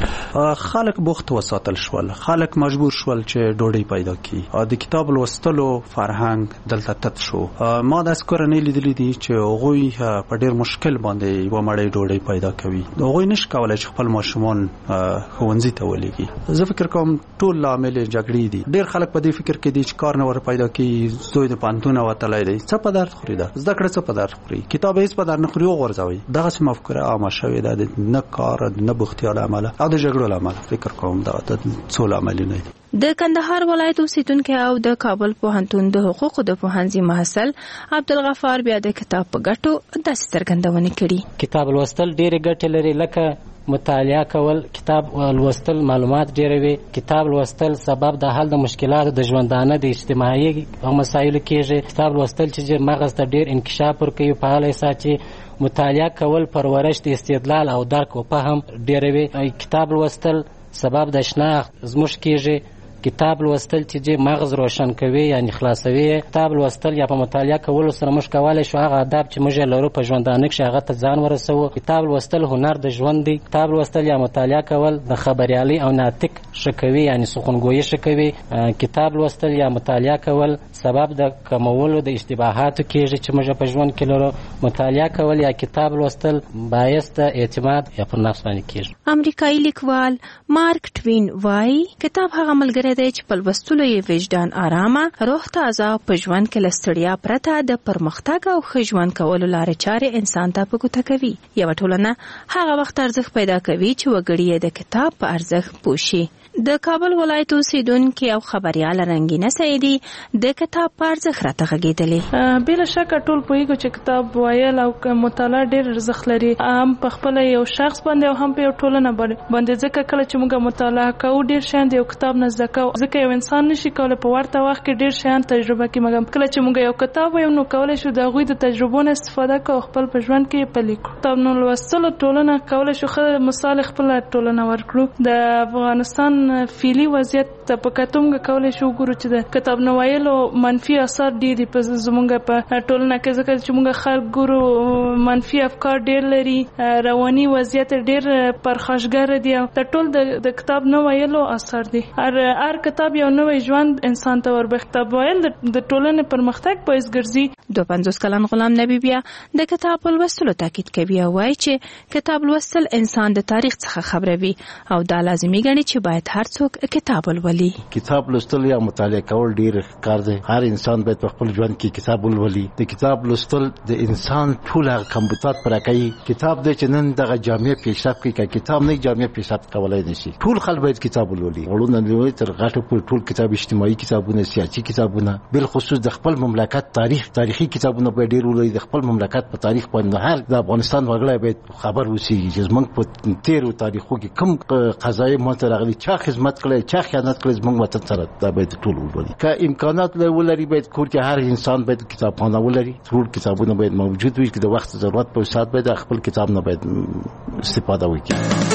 Speaker 6: وي خلک بوخت وساتل شول خلک مجبور شول چې ډوډۍ پیدا کړي د کتاب لوستلو فرهنګ دلته تت شو ما د کورنۍ لیدلې دي چې هغوی په ډېر مشکل باندې یوه مړۍ ډوډۍ پیدا کوي هغوی نشي کولای چې خپل ماشومان ښوونځي ته ولېږي زه فکر کوم ټول لامل جګړې دي ډېر خلک په دې فکر کې دي چې کار نه ور پیدا کړي زوی د پوهنتونه وتلی دی څه په درد خوري ده زده کړه څه په درد خوري کتاب هېڅ په درد نه خوري وغورځوئ دغسې مفکوره عامه شوې ده د نه کار نه بوختیا له امله او د جګړو له امله فکر کوم دغه څو لاملونه دي
Speaker 16: د کندهار ولایت اوسیدونکي او د کابل پوهنتون د حقوقو د پوهنځي محصل عبدالغفار بیا د کتاب په ګټو داسې څرګندونې کړي
Speaker 7: کتاب لوستل ډېرې ګټې لري لکه مطالعه کول کتاب لوستل معلومات ډېروي کتاب لوستل سبب د حل د مشکلاتو د ژوندانه د اجتماعي مسایلو کېږي کتاب لوستل چې مغز ته ډېر انکشاف ورکوي فعال ساتي مطالعه کول پرورش د استدلال او درک او فهم ډېروي کتاب لوستل سبب د شناخت زموږ کېږي کتاب لوستل چې مغز روشن کوي یعنی خلاصوي کتاب لوستل یا په مطالعه کولو سره موږ کولی شو هغه آداب چې موږ لرو په ژوندانه کې هغه ته ځان ورسوو کتاب لوستل هنر د ژوند دی کتاب لوستل یا مطالعه کول د خبریالي او ناطق ښه کوي یعنی سخنګویي ښه کوي کتاب لوستل یا مطالعه کول سبب د کمولو د اشتباهاتو کېږي چې موږ په ژوند کې لرو مطالعه کول یا کتاب لوستل باعث د اعتماد یا پر نفس باندې کېږي
Speaker 16: امریکایي لیکوال مارک ټوین وایي کتاب هغه ملګری دی چې په لوستلو یې وجدان آرامه روح تازه په ژوند کې له ستړیا پرته د پرمختګ او ښه ژوند کولو لارې چارې انسان ته په ګوته کوي یوه ټولنه هغه وخت ارزښت پیدا کوي چې وګړي یې د کتاب په ارزښت پوه شي د کابل ولایت اوسیدونکي او خبریاله رنګینه سعیدي د کتاب په ارزښت راته غږېدلې
Speaker 19: بلا شکه ټول پوهیږو چې کتاب ویل او مطالعه ډېر ارزښت لري هم په خپله یو شخص باندې او هم په یو ټولنه باندې ځکه کله چې موږ مطالعه کوو ډېر شیان د یو کتاب نه زده کوو ځکه یو انسان نشي کولی په ورته وخت کې ډېر شیان تجربه کړي مګر کله چې موږ یو کتاب وایو نو کولی شو د هغوی د تجربو نه استفاده کوو خپل په ژوند کې یې پلي کړو کتاب نو لوستلو ټولنه کولی شو ښه مثال خپله ټولنه ورکړو د افغانستان فعلي وضعیت په کتو موږ کولی شو وګورو چې د کتاب نه ویلو منفي اثار ډېر دي په زموږ په ټولنه کې ځکه چې موږ خلک ګورو منفي افکار ډېر لري رواني وضعیت ډېر پرخاشګره دي او د ټول د کتاب نه ویلو اثر دي هر کتاب یو نوی ژوند انسان ته وربخي کتاب ویل د ټولنې پرمختګ باعث ګرځي
Speaker 16: 52 کلن غلام نبی بیا د کتاب لوستلو تاکید کوي او وایي چې کتاب لوستل انسان د تاریخ څخه خبروي او دا لازمي ګڼي چې باید هر څوک کتاب ولولي
Speaker 20: کتاب لوستل یا مطالعه کول ډیر کار دی هر انسان باید په خپل ژوند کې کتاب ولولي د کتاب لوستل د انسان ټول کمبودات پر کوي کتاب د چنن دغه جامع پیشرفت کوي کتاب نه جامع پیشرفت کولای نشي ټول خلک باید کتاب ولولي ورونه دوی تر غاټو پر ټول کتاب اجتماعي کتابونه سیاسي کتابونه بل خصوص د خپل مملکت تاریخي کتابونه باید ډیر ولولي د خپل مملکت په تاریخ باندې هر د افغانستان وګړي باید خبر وسی چې موږ په تیرو تاریخو کې کوم قضایي ماته راغلي چا خدمت کړي چا خیانت کړي زموږ وطن سره دا باید ټول ولولي که امکانات ولري باید کور کې هر انسان باید کتابخانه ولري ټول کتابونه باید موجود وي چې د وخت ضرورت په سات باید خپل کتاب نه باید استفاده وکړي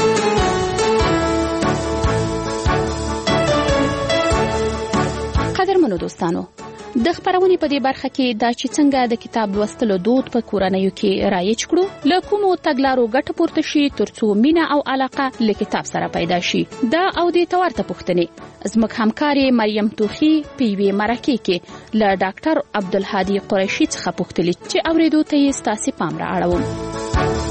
Speaker 26: قدرمنو دوستانو د خبرونې په دې برخه کې دا چې څنګه د کتاب لوستلو دود په کورنیو کې رایج کړو، له کومو تګلارو ګټه پورته شي ترڅو مینه او علاقه له کتاب سره پیدا شي. دا او د تورته پوښتنې زموږ همکاري مریم توخی په یوې مرکه کې له ډاکټر عبدالهادي قریشي څخه پوښتلې چې اوریدو ته یې ستاسو پام را اړوم.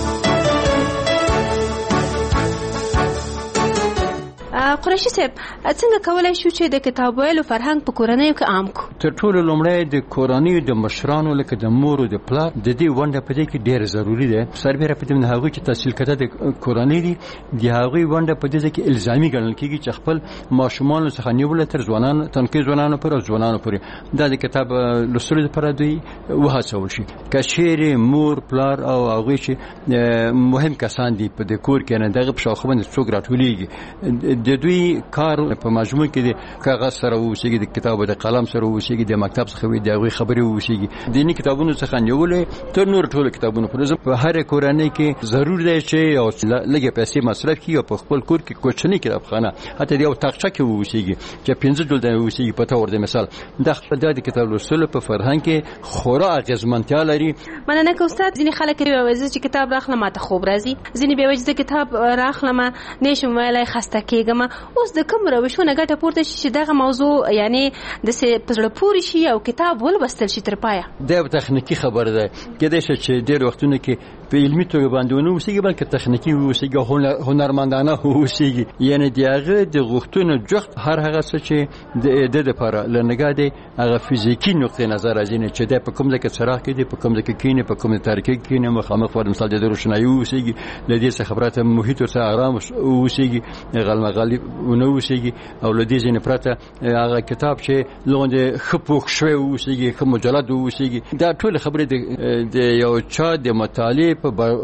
Speaker 16: قریشي صاحب، څنګه کولای شو چې د کتاب ویلو فرهنګ په کورنیو کې عام کو؟
Speaker 1: تر ټولو لومړی د کورنیو د مشرانو لکه د مور او د پلار د دې ونډه په دې کې ډېر ضروری ده. سربېره په دې هغه چې تحصیل کړه د کورنۍ دي د هغه ونډه په دې کې الزامي ګڼل کېږي چې خپل ماشومان څخه نیول تر ځوانان تنکي ځوانانو پر ځوانانو پورې دا د کتاب لوستلو لپاره دوی وهڅول شي. کشیر مور پلار او هغه چې مهم کسان دي په د کور کې نه دغه په شاخه باندې څوک راټولېږي د دوی کار په مجموع کې د کاغذ سره وشيږي، د کتاب او د قلم سره وشيږي، د مکتب څخه وي د خبرې وشيږي. دینی کتابونو څخه نیولې تر نور ټول کتابونو په هر کورنۍ کې ضرور دی چې او لږه پیسې مصرف کړي او په خپل کور کې کوچنی کتابخانه حتی یو تاقچه کې وشيږي چې 15 جلد وشيږي. په تور د مثال د کتاب لوستلو په فرهنګ کې خورا اغیزمنتیا لري.
Speaker 16: مننه که استاد. ځینې خلک وایي چې کتاب راخلم ماته خوب راځي، ځینې به وایي چې کتاب راخلم نشم ویلای خسته کېږم. اوس د کوم روشونه ګټه پورته شي چې دغه موضوع یعنی د پزړه پوري شي او کتاب ولوستل شي تر پایه؟ دا
Speaker 1: تخنیکی خبره ده. کېدای شي چې ډېر وختونه کې په علمي توګه باندې ونه وسیږي بلکې تخنیکی وسیږي، هنرمندانه وسیږي. یعنی دغه د غوښتنو جوخت هر هغه څه چې د لپاره لنګا دی هغه فزیکی نقطه نظر راځي چې د په کوم ځای کې څراغ کې دی، په کوم ځای کې کینه، په کوم تاریکی کې نه مخامخ ور مثال د روشنايي وسیږي. لدې څخه خبرته محیط سره آرام وسیږي، غلمغالي ونوسیږي او لدې ځینې پرته هغه کتاب چې لوند خپوخ شوی وسیږي، خو مجلد وسیږي. دا ټول خبرې د یو چا د مطالعه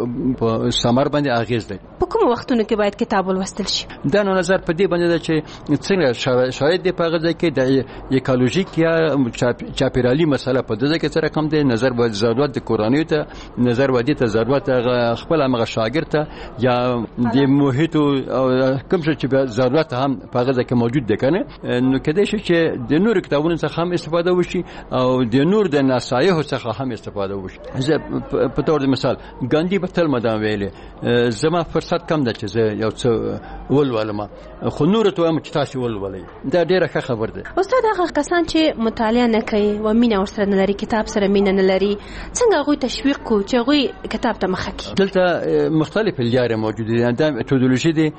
Speaker 1: په ثمر باندې اغیز دی.
Speaker 16: په کوم وختونو کې باید کتاب ولوستل شي؟
Speaker 1: دا نو نظر په دې باندې ده چې څنګه شاید د پاغه کې د ایکولوژیک یا چاپیرالي مسله په دې کې سره کم دی. نظر باید ضرورت د کورنۍ ته نظر ودی ته ضرورت خپل هغه شاګرد ته یا د محیط او کوم څه چې ضرورت هم پاغه کې موجود دی کنه. نو کېدای شي چې د نور کتابونو څخه هم استفاده وشي او د نور د نصایح څخه هم استفاده وشي. په تور د مثال ګاندی په تل مدام ویلي زما فرصت کم ده چې زه یو څه ولولم، خو نور ته هم چې تاسو ولولئ دا ډیره ښه خبر ده.
Speaker 16: استاد هغه کسان چې مطالعه نه کوي و مینه ورسره نه لري، کتاب سره مینه نه لري، څنګه هغوی تشویق کو چې هغوی کتاب ته مخه کړي؟ دلته
Speaker 1: مختلف لارې موجوده دي. دا میتودولوژي دی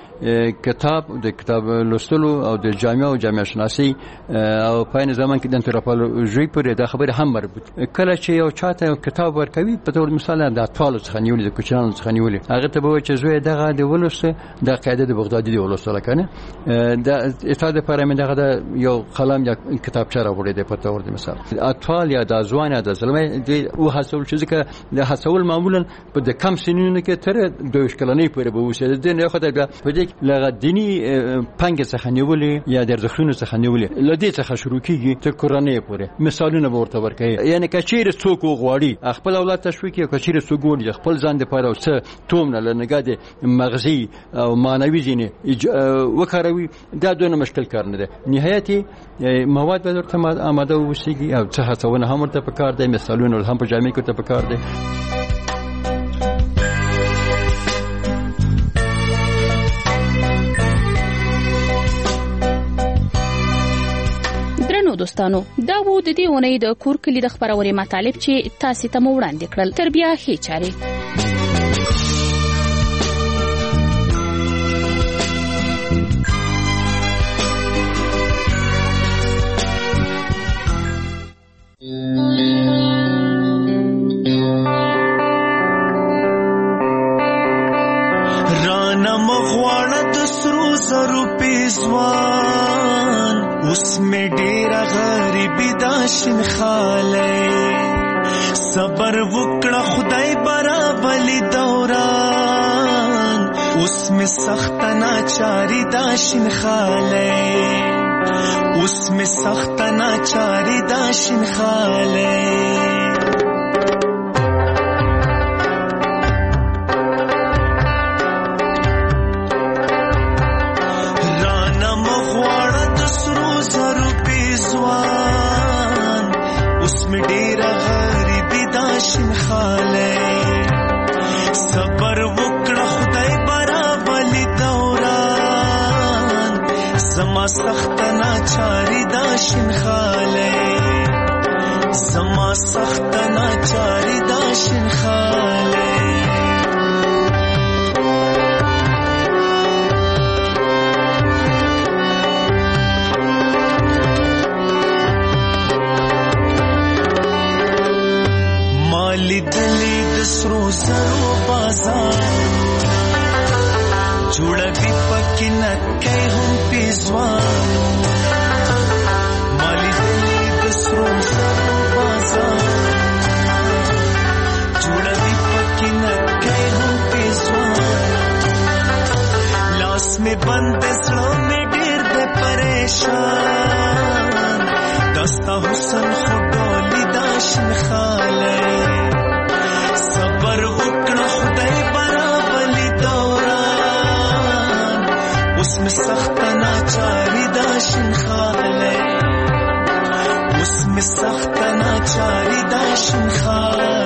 Speaker 1: کتاب لوستلو او د جامعه او جامعه شناسی او په این زمان کې د انتروپولوژي پورې دا خبره هم مربوط. کله چې یو چاته کتاب ورکوي په تور مثال د اطفال څخه نیولې د کوچنیانو څخه نیولې هغه ته به چې زوی دغه د ولوسته د قاعده د بغدادي دی ولوسته کنه دا استاد لپاره مې دغه یو قلم یا کتابچه راوړې ده. په تور مثال اطفال یا د ځوان یا د زلمه دی او حسول چې ځکه د حسول معمولا په د کم سنونو کې تر 2 کلنۍ پورې به وشي. د نه خدای په دې لغه دینی پنګ څخه نیولې یا د ارزښتونو څخه نیولې لدې څخه شروع کیږي تر کورنۍ پورې. مثالونه ورته ورکړي یعنی کچیر څوک غواړي خپل اولاد تشویق کوي، کچیر څوک غواړي خپل ځان د پاره اوسه تومنه لنګا د مغزي او مانوي ځینې وکاروي. دا دونه مشکل کار نه ده. نهایتي مواد به ورته آماده وشيږي او څه هڅونه هم ورته پکار دی، مثالونه هم په جامع کې ته پکار دی.
Speaker 26: دوستانو دا وو د دې اونۍ د کور کلی د خبروري مطالب چې تاسو ته مو وړاندې کړل. تر بیا هي چاري
Speaker 10: رانا مغواړه د سرو زرو پیزوان اوس می ډیره غریبی دا شین خاله صبر وکړه خدای برابلی دوران اوس می سخت ناچاری دا شین خاله اوس می سخت ناچاری دا شین خاله اوس می ډیر غریبی دا شین خاله صبر وکړه خدای برابلی دوران زما سخت ناچاری دا شین خاله زما سخت ناچاری دا شین خاله مالی دلی دسرو زرو بازار جوړوي پکې نکای هم پیزوان مالی دلی دسرو زرو بازار جوړوي پکې نکای هم پیزوان لاس می بند سړو می ډیر د پریشان دستا حسن خډولی داشن خاله صبر وکړه خدای برابلی دوران اوس می سخت ناچاری داشن خاله اوس می سخت ناچاری داشن خاله